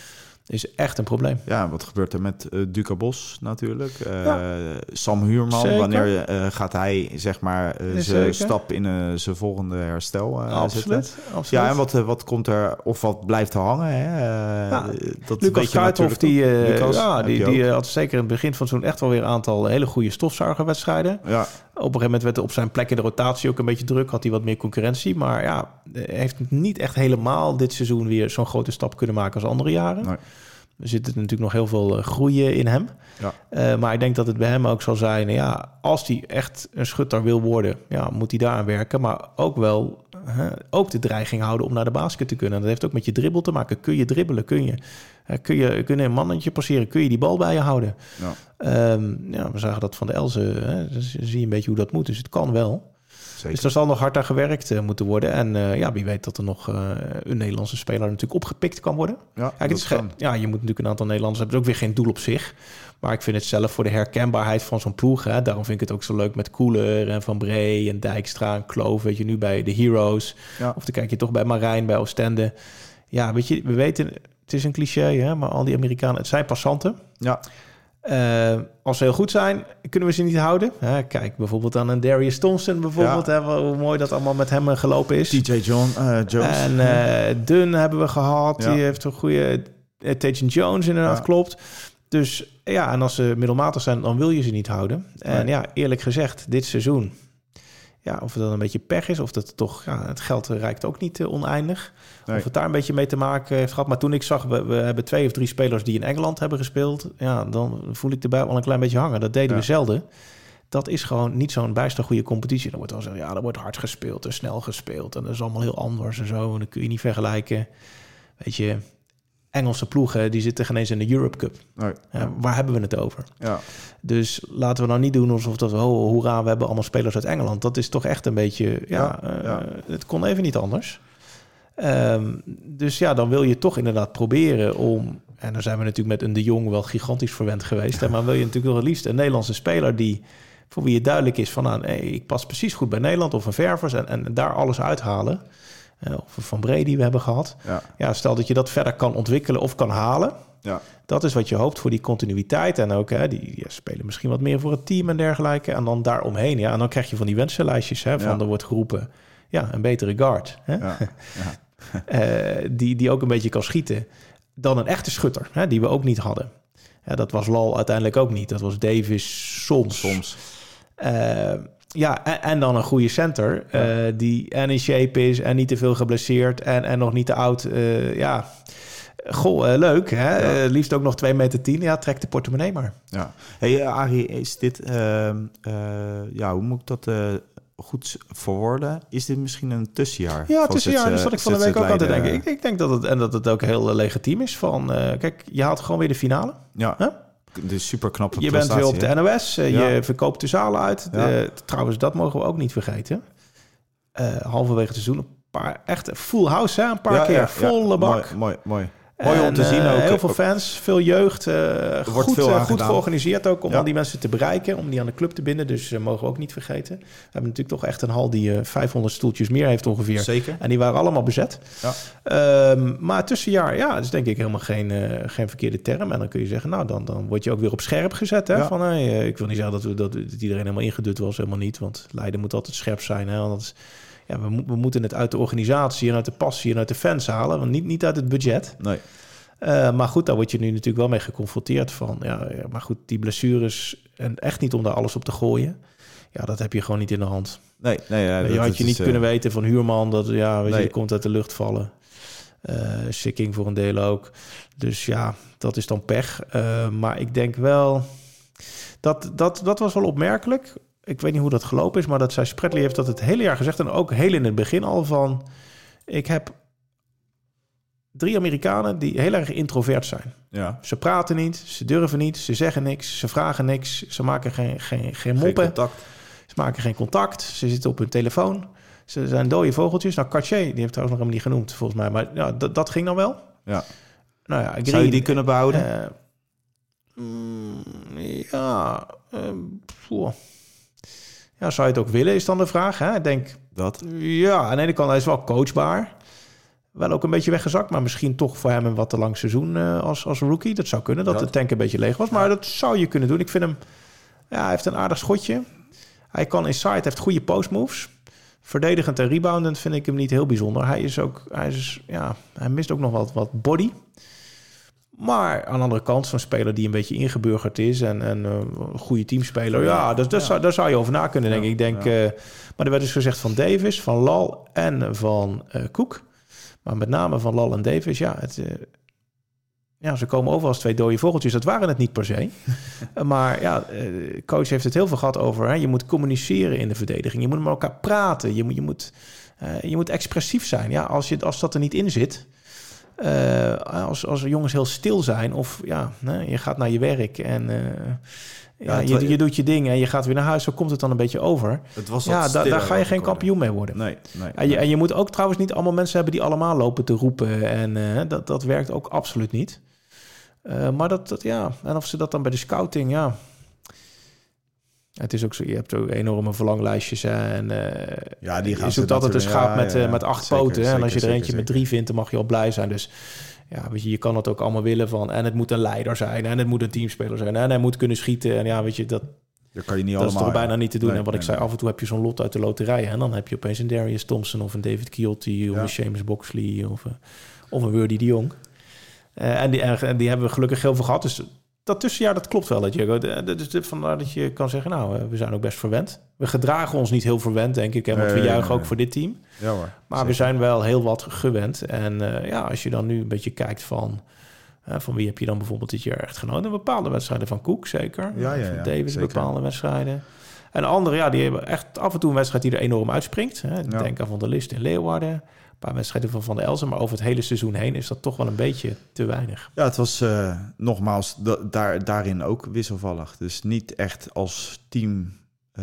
is echt een probleem. Ja, wat gebeurt er met uh, Duca Bos natuurlijk? Uh, ja. Sam Huurman, Zeker. wanneer uh, gaat hij zeg maar uh, zijn stap in uh, zijn volgende herstel uh, absoluut, zetten? Absoluut. Ja, en wat, uh, wat komt er, of wat blijft er hangen? Hè? Uh, ja. dat Lucas Kuithoff, die, uh, Lucas, ja, die, die uh, had zeker in het begin van het seizoen echt wel weer een aantal hele goede stofzuigerwedstrijden. Ja. Op een gegeven moment werd er op zijn plek in de rotatie ook een beetje druk, had hij wat meer concurrentie. Maar ja, heeft niet echt helemaal dit seizoen weer zo'n grote stap kunnen maken als andere jaren. Nee. Er zit natuurlijk nog heel veel groeien in hem. Ja. Uh, maar ik denk dat het bij hem ook zal zijn, ja, als hij echt een schutter wil worden, ja, moet hij daaraan werken. Maar ook wel uh, ook de dreiging houden om naar de basket te kunnen. Dat heeft ook met je dribbel te maken. Kun je dribbelen? Kun je, uh, kun je, kun je een mannetje passeren? Kun je die bal bij je houden? Ja. Um, ja, we zagen dat van de Elze. Hè, dus zie je een beetje hoe dat moet. Dus het kan wel. Zeker. Dus daar zal nog hard aan gewerkt uh, moeten worden. En uh, ja, wie weet dat er nog uh, een Nederlandse speler natuurlijk opgepikt kan worden. Ja, ja, het is ge- ja, je moet natuurlijk een aantal Nederlanders hebben. Het is ook weer geen doel op zich. Maar ik vind het zelf voor de herkenbaarheid van zo'n ploeg. Hè, daarom vind ik het ook zo leuk met Koeler en Van Bree en Dijkstra en Kloof. Weet je, nu bij de Heroes. Ja. Of dan kijk je toch bij Marijn, bij Oostende. Ja, weet je, we weten, het is een cliché, hè, maar al die Amerikanen, het zijn passanten. Ja. Uh, als ze heel goed zijn, kunnen we ze niet houden. Uh, kijk bijvoorbeeld aan een Darius Thompson bijvoorbeeld. Ja. Hè, hoe mooi dat allemaal met hem gelopen is. T J John, uh, Jones. En uh, Dunn hebben we gehad. Ja. Die heeft een goede... Uh, Tajon Jones inderdaad, ja. Klopt. Dus ja, en als ze middelmatig zijn, dan wil je ze niet houden. En nee. ja, eerlijk gezegd, dit seizoen... Ja, of het dan een beetje pech is, of dat toch... Ja, het geld reikt ook niet uh, oneindig. Nee. Of het daar een beetje mee te maken heeft gehad. Maar toen ik zag, we, we hebben twee of drie spelers die in Engeland hebben gespeeld. Ja, dan voel ik erbij wel een klein beetje hangen. Dat deden ja. we zelden. Dat is gewoon niet zo'n bijster goede competitie. Dan wordt wel zeggen, ja, er wordt hard gespeeld en snel gespeeld. En dat is allemaal heel anders en zo. En dat kun je niet vergelijken. Weet je, Engelse ploegen, die zitten geen eens in de Europe Cup. Nee. Ja, waar hebben we het over? Ja. Dus laten we nou niet doen alsof dat we, oh, hoera, we hebben allemaal spelers uit Engeland. Dat is toch echt een beetje, ja, ja, uh, ja. het kon even niet anders. Um, dus ja, dan wil je toch inderdaad proberen om... En dan zijn we natuurlijk met een De Jong wel gigantisch verwend geweest. Hè, maar wil je natuurlijk wel het liefst een Nederlandse speler die... voor wie het duidelijk is van... Nou, nee, ik pas precies goed bij Nederland of een Ververs... en, en daar alles uithalen. Uh, of Van Bree die we hebben gehad. Ja. ja, stel dat je dat verder kan ontwikkelen of kan halen. Ja. Dat is wat je hoopt voor die continuïteit. En ook, hè, die ja, spelen misschien wat meer voor het team en dergelijke. En dan daaromheen, ja. En dan krijg je van die wensenlijstjes, hè, van ja. er wordt geroepen... Ja, een betere guard. Hè? Ja. Ja. Uh, die, die ook een beetje kan schieten, dan een echte schutter, hè, die we ook niet hadden. Ja, dat was Lal uiteindelijk ook niet. Dat was Davis soms. soms. Uh, ja, en, en dan een goede center, ja. uh, die en in shape is en niet te veel geblesseerd en, en nog niet te oud. Uh, ja, goh, uh, leuk. Hè? Ja. Uh, liefst ook nog twee meter tien. Ja, trek de portemonnee maar. Ja. Hey, uh, Arie, is dit... Uh, uh, ja, hoe moet ik dat... Uh, goed verwoorden, is dit misschien een tussenjaar? Ja, tussenjaar, dat zat ik van de week ook aan te denken. Ik, ik denk dat het, en dat het ook heel uh, legitiem is van... Uh, kijk, je haalt gewoon weer de finale. Ja, huh? Dus super knappe je bent weer op de N O S, uh, ja. je verkoopt de zalen uit. Ja. Uh, trouwens, dat mogen we ook niet vergeten. Uh, halverwege het seizoen een paar echt full house, hè? Een paar ja, keer ja, volle ja. bak. Mooi, mooi, mooi. Mooi om te zien uh, ook. Heel veel fans, veel jeugd. Uh, goed, veel uh, goed georganiseerd ook om ja. al die mensen te bereiken. Om die aan de club te binden. Dus uh, mogen we ook niet vergeten. We hebben natuurlijk toch echt een hal die uh, vijfhonderd stoeltjes meer heeft ongeveer. Zeker. En die waren allemaal bezet. Ja. Um, maar tussenjaar, ja, dat is denk ik helemaal geen, uh, geen verkeerde term. En dan kun je zeggen, nou, dan, dan word je ook weer op scherp gezet. Hè? Ja. Van, hey, uh, ik wil niet zeggen dat, we, dat, dat iedereen helemaal ingedut was. Helemaal niet. Want Leiden moet altijd scherp zijn. Hè? Anders, ja, we, we moeten het uit de organisatie en uit de passie en uit de fans halen. Want niet, niet uit het budget. Nee. Uh, maar goed, daar word je nu natuurlijk wel mee geconfronteerd van... Ja, ja, maar goed, die blessures... en echt niet om daar alles op te gooien... ja, dat heb je gewoon niet in de hand. Nee, nee ja, je dat, had dat je niet is, kunnen uh... weten van Huurman... dat ja, weet nee. je, die komt uit de lucht vallen. Uh, Sikking voor een deel ook. Dus ja, dat is dan pech. Uh, maar ik denk wel... Dat, dat, dat was wel opmerkelijk. Ik weet niet hoe dat gelopen is... maar dat zij Spredley heeft dat het hele jaar gezegd... en ook heel in het begin al van... ik heb... drie Amerikanen die heel erg introvert zijn. Ja. Ze praten niet, ze durven niet, ze zeggen niks, ze vragen niks, ze maken geen, geen, geen moppen. Geen contact. Ze maken geen contact, ze zitten op hun telefoon. Ze zijn dode vogeltjes. Nou, Cartier, die heeft trouwens nog helemaal niet genoemd, volgens mij. Maar ja, d- dat ging dan wel. Ja. Nou ja, Green, zou je die kunnen behouden? Uh, mm, ja. Uh, ja, zou je het ook willen, is dan de vraag. Hè? Ik denk, dat? Ja, aan de ene kant hij is wel coachbaar. wel ook een beetje weggezakt. Maar misschien toch voor hem een wat te lang seizoen uh, als, als rookie. Dat zou kunnen, dat ja. de tank een beetje leeg was. Maar ja. dat zou je kunnen doen. Ik vind hem... Ja, hij heeft een aardig schotje. Hij kan inside, heeft goede postmoves. Verdedigend en reboundend vind ik hem niet heel bijzonder. Hij is ook... Hij, is, ja, hij mist ook nog wat, wat body. Maar aan de andere kant, zo'n speler die een beetje ingeburgerd is... en, en uh, een goede teamspeler... Ja, ja, dus, dat ja. Zou, daar zou je over na kunnen denken. Ja, ik denk... Ja. Uh, maar er werd dus gezegd van Davis, van Lal en van uh, Cook... Maar met name van Lal en Davis, ja, het, uh, ja, ze komen over als twee dode vogeltjes. Dat waren het niet per se. Maar ja, de coach heeft het heel veel gehad over... Hè, je moet communiceren in de verdediging. Je moet met elkaar praten. Je moet, je moet, uh, je moet expressief zijn. Ja, als, je, als dat er niet in zit... Uh, als, als jongens heel stil zijn... of ja, nee, je gaat naar je werk en... Uh, Ja, ja, je, je doet je dingen en je gaat weer naar huis. Zo komt het dan een beetje over. Het was ja, da, daar ga je geen kampioen mee worden. Nee, nee, en, je, nee. en je moet ook trouwens niet allemaal mensen hebben... die allemaal lopen te roepen. En uh, dat, dat werkt ook absoluut niet. Uh, maar dat, dat, ja... En of ze dat dan bij de scouting, ja... Het is ook zo, je hebt ook enorme verlanglijstjes. Hè, en uh, ja, die gaan je zoekt altijd een schaap ja, met, ja, ja. met acht zeker, poten. Zeker, en als je er eentje zeker, met drie vindt, dan mag je al blij zijn. Dus... Ja, weet je, je kan het ook allemaal willen van... en het moet een leider zijn, en het moet een teamspeler zijn... en hij moet kunnen schieten. En ja, weet je, dat, dat, kan je niet dat allemaal, is toch bijna ja. niet te doen. Nee, en wat nee, ik zei, nee. af en toe heb je zo'n lot uit de loterij... en dan heb je opeens een Darius Thompson of een David Quixote... of ja. een Seamus Boxley of, uh, of een Wordy de Jong. Uh, en, die, en die hebben we gelukkig heel veel gehad. Dus dat tussenjaar, dat klopt wel, dat je, dus vandaar dat je kan zeggen... nou, we zijn ook best verwend. We gedragen ons niet heel verwend, denk ik. Hè, want nee, we juichen nee, nee. ook voor dit team. Ja, hoor, maar zeker. We zijn wel heel wat gewend. En uh, ja, als je dan nu een beetje kijkt van... Uh, van wie heb je dan bijvoorbeeld dit jaar echt genoten? Bepaalde wedstrijden van Cook, zeker. Ja, ja, ja, van Davis, zeker. Bepaalde wedstrijden. En anderen, ja, die hebben echt af en toe een wedstrijd die er enorm uitspringt. Hè. Ja. Denk aan Van der List in Leeuwarden. Een paar wedstrijden van Van der Elzen. Maar over het hele seizoen heen is dat toch wel een beetje te weinig. Ja, het was uh, nogmaals da- daar, daarin ook wisselvallig. Dus niet echt als team uh,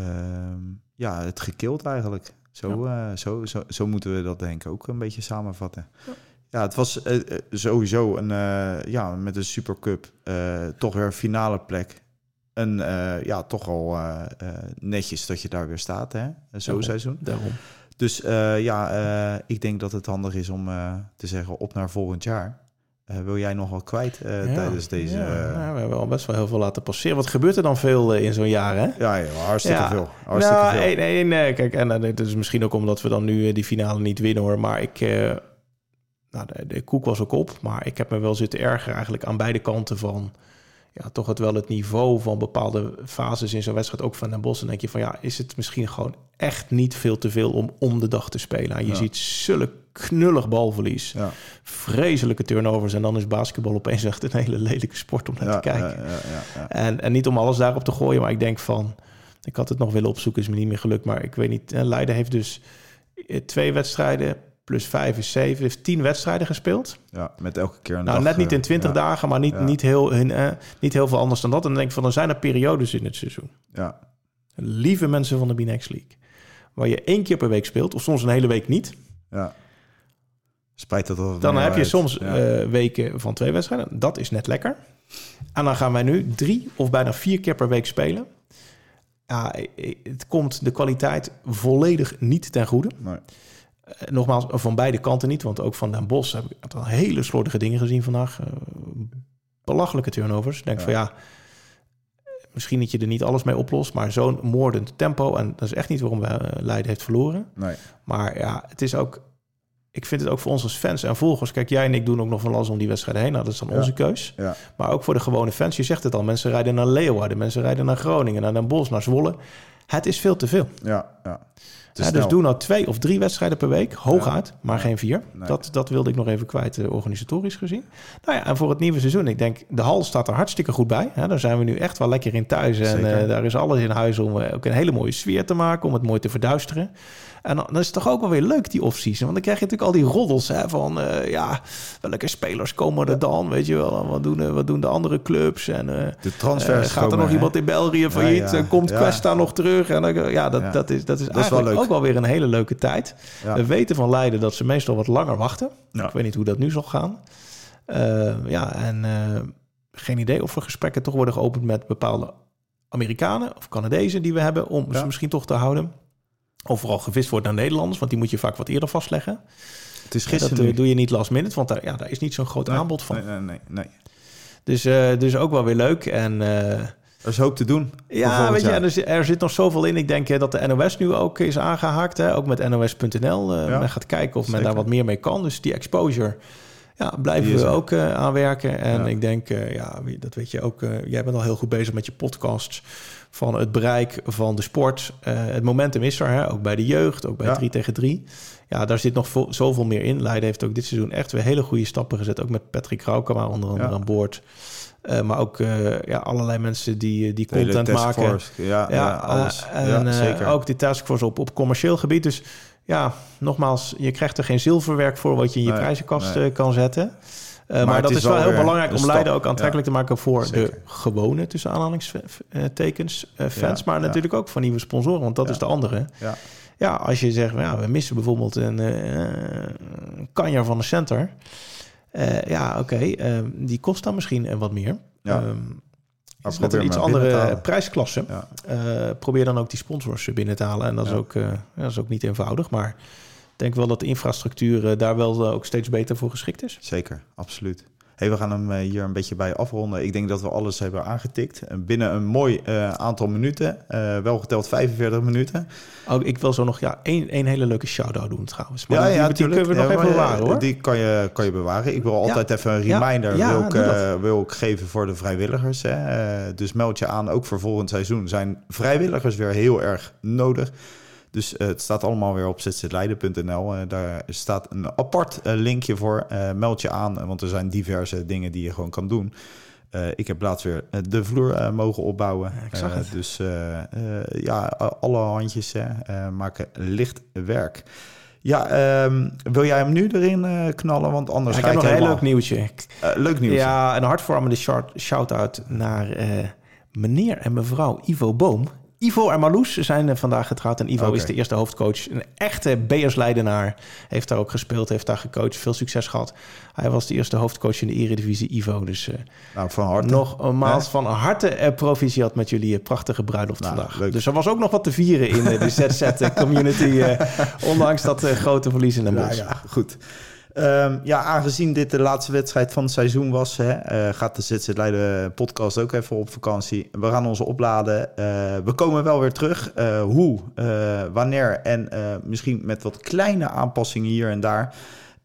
ja, het gekild eigenlijk. Zo, ja. uh, zo, zo, zo moeten we dat denk ik ook een beetje samenvatten. Ja. Ja, het was uh, sowieso een, uh, ja, met een Supercup uh, toch weer finale plek. En uh, ja, toch al uh, uh, netjes dat je daar weer staat, hè? Zo'n seizoen. Daarom. Dus uh, ja, uh, ik denk dat het handig is om uh, te zeggen op naar volgend jaar. Uh, wil jij nog wel kwijt uh, ja, tijdens deze... Ja, uh... nou, we hebben al best wel heel veel laten passeren. Wat gebeurt er dan veel uh, in zo'n jaar, hè? Ja, ja hartstikke ja. veel. Hartstikke nou, veel. Nee, nee, nee, kijk, en het is misschien ook omdat we dan nu uh, die finale niet winnen, hoor. Maar ik... Uh, Nou, de, de koek was ook op, maar ik heb me wel zitten ergeren eigenlijk aan beide kanten van... ja, toch het wel het niveau van bepaalde fases in zo'n wedstrijd, ook van Den Bosch. En denk je van, ja, is het misschien gewoon echt niet veel te veel om om de dag te spelen? En je ja. ziet zulke knullig balverlies, ja. vreselijke turnovers... en dan is basketbal opeens echt een hele lelijke sport om naar ja, te kijken. Ja, ja, ja, ja. En, en niet om alles daarop te gooien, maar ik denk van... ik had het nog willen opzoeken, is me niet meer gelukt, maar ik weet niet... Leiden heeft dus twee wedstrijden... plus vijf is zeven, heeft tien wedstrijden gespeeld. Ja, met elke keer een nou, dag. Net niet in twintig ja. dagen, maar niet, ja. niet, heel, uh, niet heel veel anders dan dat. En dan denk ik van, er zijn er periodes in het seizoen. Ja. Lieve mensen van de B-Next League. Waar je één keer per week speelt, of soms een hele week niet. Ja. Spijt dat dat dan heb je uit. soms ja. uh, weken van twee wedstrijden. Dat is net lekker. En dan gaan wij nu drie of bijna vier keer per week spelen. Ja, het komt de kwaliteit volledig niet ten goede. Nee. Uh, nogmaals, van beide kanten niet. Want ook van Den Bosch heb ik al hele slordige dingen gezien vandaag. Uh, belachelijke turnovers. Ik denk ja. van ja, misschien dat je er niet alles mee oplost. Maar zo'n moordend tempo. En dat is echt niet waarom we uh, Leiden heeft verloren. Nee. Maar ja, het is ook... Ik vind het ook voor ons als fans en volgers... Kijk, jij en ik doen ook nog van alles om die wedstrijd heen. Nou, dat is dan ja. onze keus. Ja. Maar ook voor de gewone fans. Je zegt het al, mensen rijden naar Leeuwarden. Mensen rijden naar Groningen, naar Den Bosch, naar Zwolle. Het is veel te veel. Ja, ja. Ja, dus doe nou twee of drie wedstrijden per week. Hooguit, ja. maar ja. geen vier. Nee. Dat, dat wilde ik nog even kwijt, uh, organisatorisch gezien. Nou ja, en voor het nieuwe seizoen. Ik denk, de hal staat er hartstikke goed bij. Hè, daar zijn we nu echt wel lekker in thuis. En uh, daar is alles in huis om uh, ook een hele mooie sfeer te maken. Om het mooi te verduisteren. En dan, dan is het toch ook wel weer leuk, die off-season. Want dan krijg je natuurlijk al die roddels hè, van... Uh, ja, welke spelers komen er dan? Weet je wel, wat doen, uh, wat doen de andere clubs? En uh, de transfers uh, gaat er komen, nog hè? Iemand in België failliet? Ja, ja. Komt ja. Questa nog terug? En dan, ja, dat, ja. dat is, dat is dat eigenlijk is wel ook wel weer een hele leuke tijd. Ja. We weten van Leiden dat ze meestal wat langer wachten. Ja. Ik weet niet hoe dat nu zal gaan. Uh, ja, en uh, geen idee of er gesprekken toch worden geopend... met bepaalde Amerikanen of Canadezen die we hebben... om ja. ze misschien toch te houden... Of vooral gevist wordt naar Nederlanders, want die moet je vaak wat eerder vastleggen. Het is gisteren. Dat uh, doe je niet last minute, want daar, ja, daar is niet zo'n groot nee, aanbod van. Nee, nee, nee. nee. Dus, uh, dus ook wel weer leuk. En, uh, er is hoop te doen. Ja, weet je, en er, er zit nog zoveel in. Ik denk uh, dat de N O S nu ook is aangehaakt. Hè? Ook met N O S punt N L. Uh, ja, men gaat kijken of zeker. men daar wat meer mee kan. Dus die exposure, ja, blijven we ook uh, aan werken. En ja. ik denk, uh, ja, dat weet je ook. Uh, jij bent al heel goed bezig met je podcasts. Van het bereik van de sport. Uh, het momentum is er, hè? Ook bij de jeugd, ook bij ja. drie tegen drie. Ja, daar zit nog vo- zoveel meer in. Leiden heeft ook dit seizoen echt weer hele goede stappen gezet. Ook met Patrick Raukema onder andere ja. aan boord. Uh, maar ook uh, ja, allerlei mensen die, die content maken. Ja, ja, ja, alles. Uh, en ja, zeker. Uh, ook die taskforce op, op commercieel gebied. Dus ja, nogmaals, je krijgt er geen zilverwerk voor wat je in je nee, prijzenkast nee. kan zetten. Uh, maar, maar dat is wel heel belangrijk om Leiden ook aantrekkelijk ja, te maken voor zeker. de gewone, tussen aanhalingstekens, uh, fans. Ja, maar ja. natuurlijk ook van nieuwe sponsoren, want dat ja. is de andere. Ja. ja, als je zegt, ja, we missen bijvoorbeeld een uh, kanjer van de center. Uh, ja, oké, okay, uh, die kost dan misschien wat meer. Ja. Um, is met een iets andere prijsklasse. Ja. Uh, probeer dan ook die sponsors binnen te halen. En dat, ja. is, ook, uh, dat is ook niet eenvoudig, maar... Ik denk wel dat de infrastructuur uh, daar wel uh, ook steeds beter voor geschikt is. Zeker, absoluut. Hey, we gaan hem uh, hier een beetje bij afronden. Ik denk dat we alles hebben aangetikt. Uh, binnen een mooi uh, aantal minuten. Uh, wel geteld vijfenveertig minuten. Oh, ik wil zo nog ja, één, één hele leuke shout-out doen trouwens. Maar ja, die, ja, die kunnen we nog ja, even bewaren hoor. Die kan je, kan je bewaren. Ik wil altijd ja. even een reminder ja, ja, wil, ik, uh, wil ik geven voor de vrijwilligers. Hè. Uh, dus meld je aan. Ook voor volgend seizoen zijn vrijwilligers weer heel erg nodig. Dus uh, het staat allemaal weer op z z leiden punt n l. Uh, daar staat een apart uh, linkje voor. Uh, meld je aan, want er zijn diverse dingen die je gewoon kan doen. Uh, ik heb laatst weer uh, de vloer uh, mogen opbouwen. Ja, ik zag uh, het. Dus uh, uh, ja, alle handjes hè, uh, maken licht werk. Ja, um, wil jij hem nu erin uh, knallen? Want anders ja, ga ik ik heb nog helemaal... een heel leuk nieuwtje. Uh, leuk nieuwtje. Ja, een hartverwarmende shout-out naar uh, meneer en mevrouw Ivo Boom. Ivo en Marloes zijn vandaag getrouwd en Ivo okay. is de eerste hoofdcoach. Een echte B S-Leidenaar. Heeft daar ook gespeeld, heeft daar gecoacht. Veel succes gehad. Hij was de eerste hoofdcoach in de Eredivisie, Ivo. Dus uh, nou, van harte. nogmaals van harte uh, proficiat met jullie prachtige bruiloft nou, vandaag. Leuk. Dus er was ook nog wat te vieren in uh, de Z Z-community. Uh, ondanks dat uh, grote verlies in de bos. Ja, ja, goed. Um, ja, aangezien dit de laatste wedstrijd van het seizoen was, hè, uh, gaat de Z Z Leiden podcast ook even op vakantie. We gaan ons opladen. Uh, we komen wel weer terug. Uh, hoe, uh, wanneer en uh, misschien met wat kleine aanpassingen hier en daar.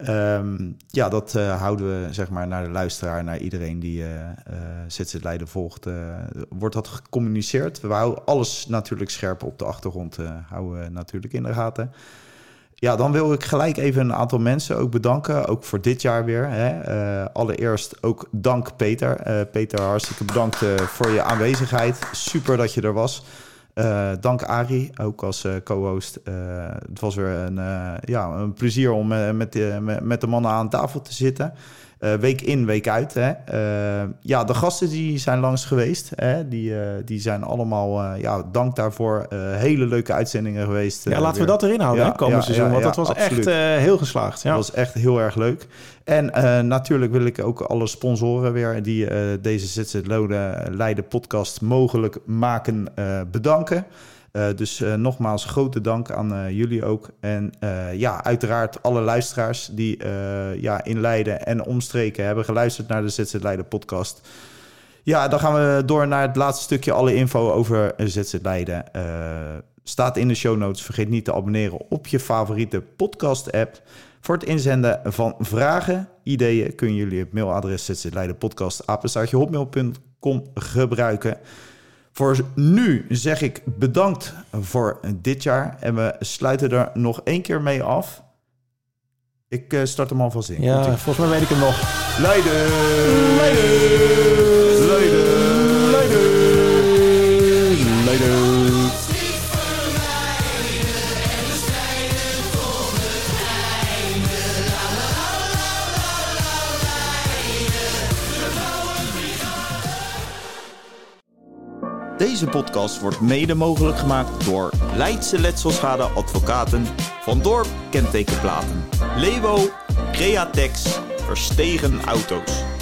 Um, ja, dat uh, houden we zeg maar naar de luisteraar, naar iedereen die uh, uh, Z Z Leiden volgt. Uh, wordt dat gecommuniceerd. We houden alles natuurlijk scherp op de achtergrond. Uh, houden we natuurlijk in de gaten. Ja, dan wil ik gelijk even een aantal mensen ook bedanken. Ook voor dit jaar weer. Hè. Uh, allereerst ook dank Peter. Uh, Peter, hartstikke bedankt uh, voor je aanwezigheid. Super dat je er was. Uh, dank Arie, ook als uh, co-host. Uh, het was weer een, uh, ja, een plezier om uh, met, de, met, met de mannen aan tafel te zitten. Uh, week in, week uit. Hè. Uh, ja, de gasten die zijn langs geweest. Hè. Die, uh, die zijn allemaal, uh, ja, dank daarvoor. Uh, hele leuke uitzendingen geweest. Uh, ja, laten weer. we dat erin houden, ja, hè, komend ja, seizoen. Ja, want ja, dat was absoluut. echt uh, heel geslaagd. Ja. Dat was echt heel erg leuk. En uh, natuurlijk wil ik ook alle sponsoren weer die uh, deze Z Z Leiden podcast mogelijk maken uh, bedanken. Uh, dus uh, nogmaals grote dank aan uh, jullie ook. En uh, ja, uiteraard alle luisteraars die uh, ja, in Leiden en omstreken hebben geluisterd naar de Z Z Leiden podcast. Ja, dan gaan we door naar het laatste stukje. Alle info over Z Z Leiden uh, staat in de show notes. Vergeet niet te abonneren op je favoriete podcast app. Voor het inzenden van vragen, ideeën kun jullie het mailadres z z leiden podcast apenstaartje hotmail punt com gebruiken. Voor nu zeg ik bedankt voor dit jaar. En we sluiten er nog één keer mee af. Ik uh, start hem alvast in. Ja, volgens mij weet ik hem nog. Leiden! Leiden! Leiden! Leiden! Leiden! Deze podcast wordt mede mogelijk gemaakt door Leidse Letselschade Advocaten, Van Dorp Kentekenplaten, Lewo, Createx, Verstegen Auto's.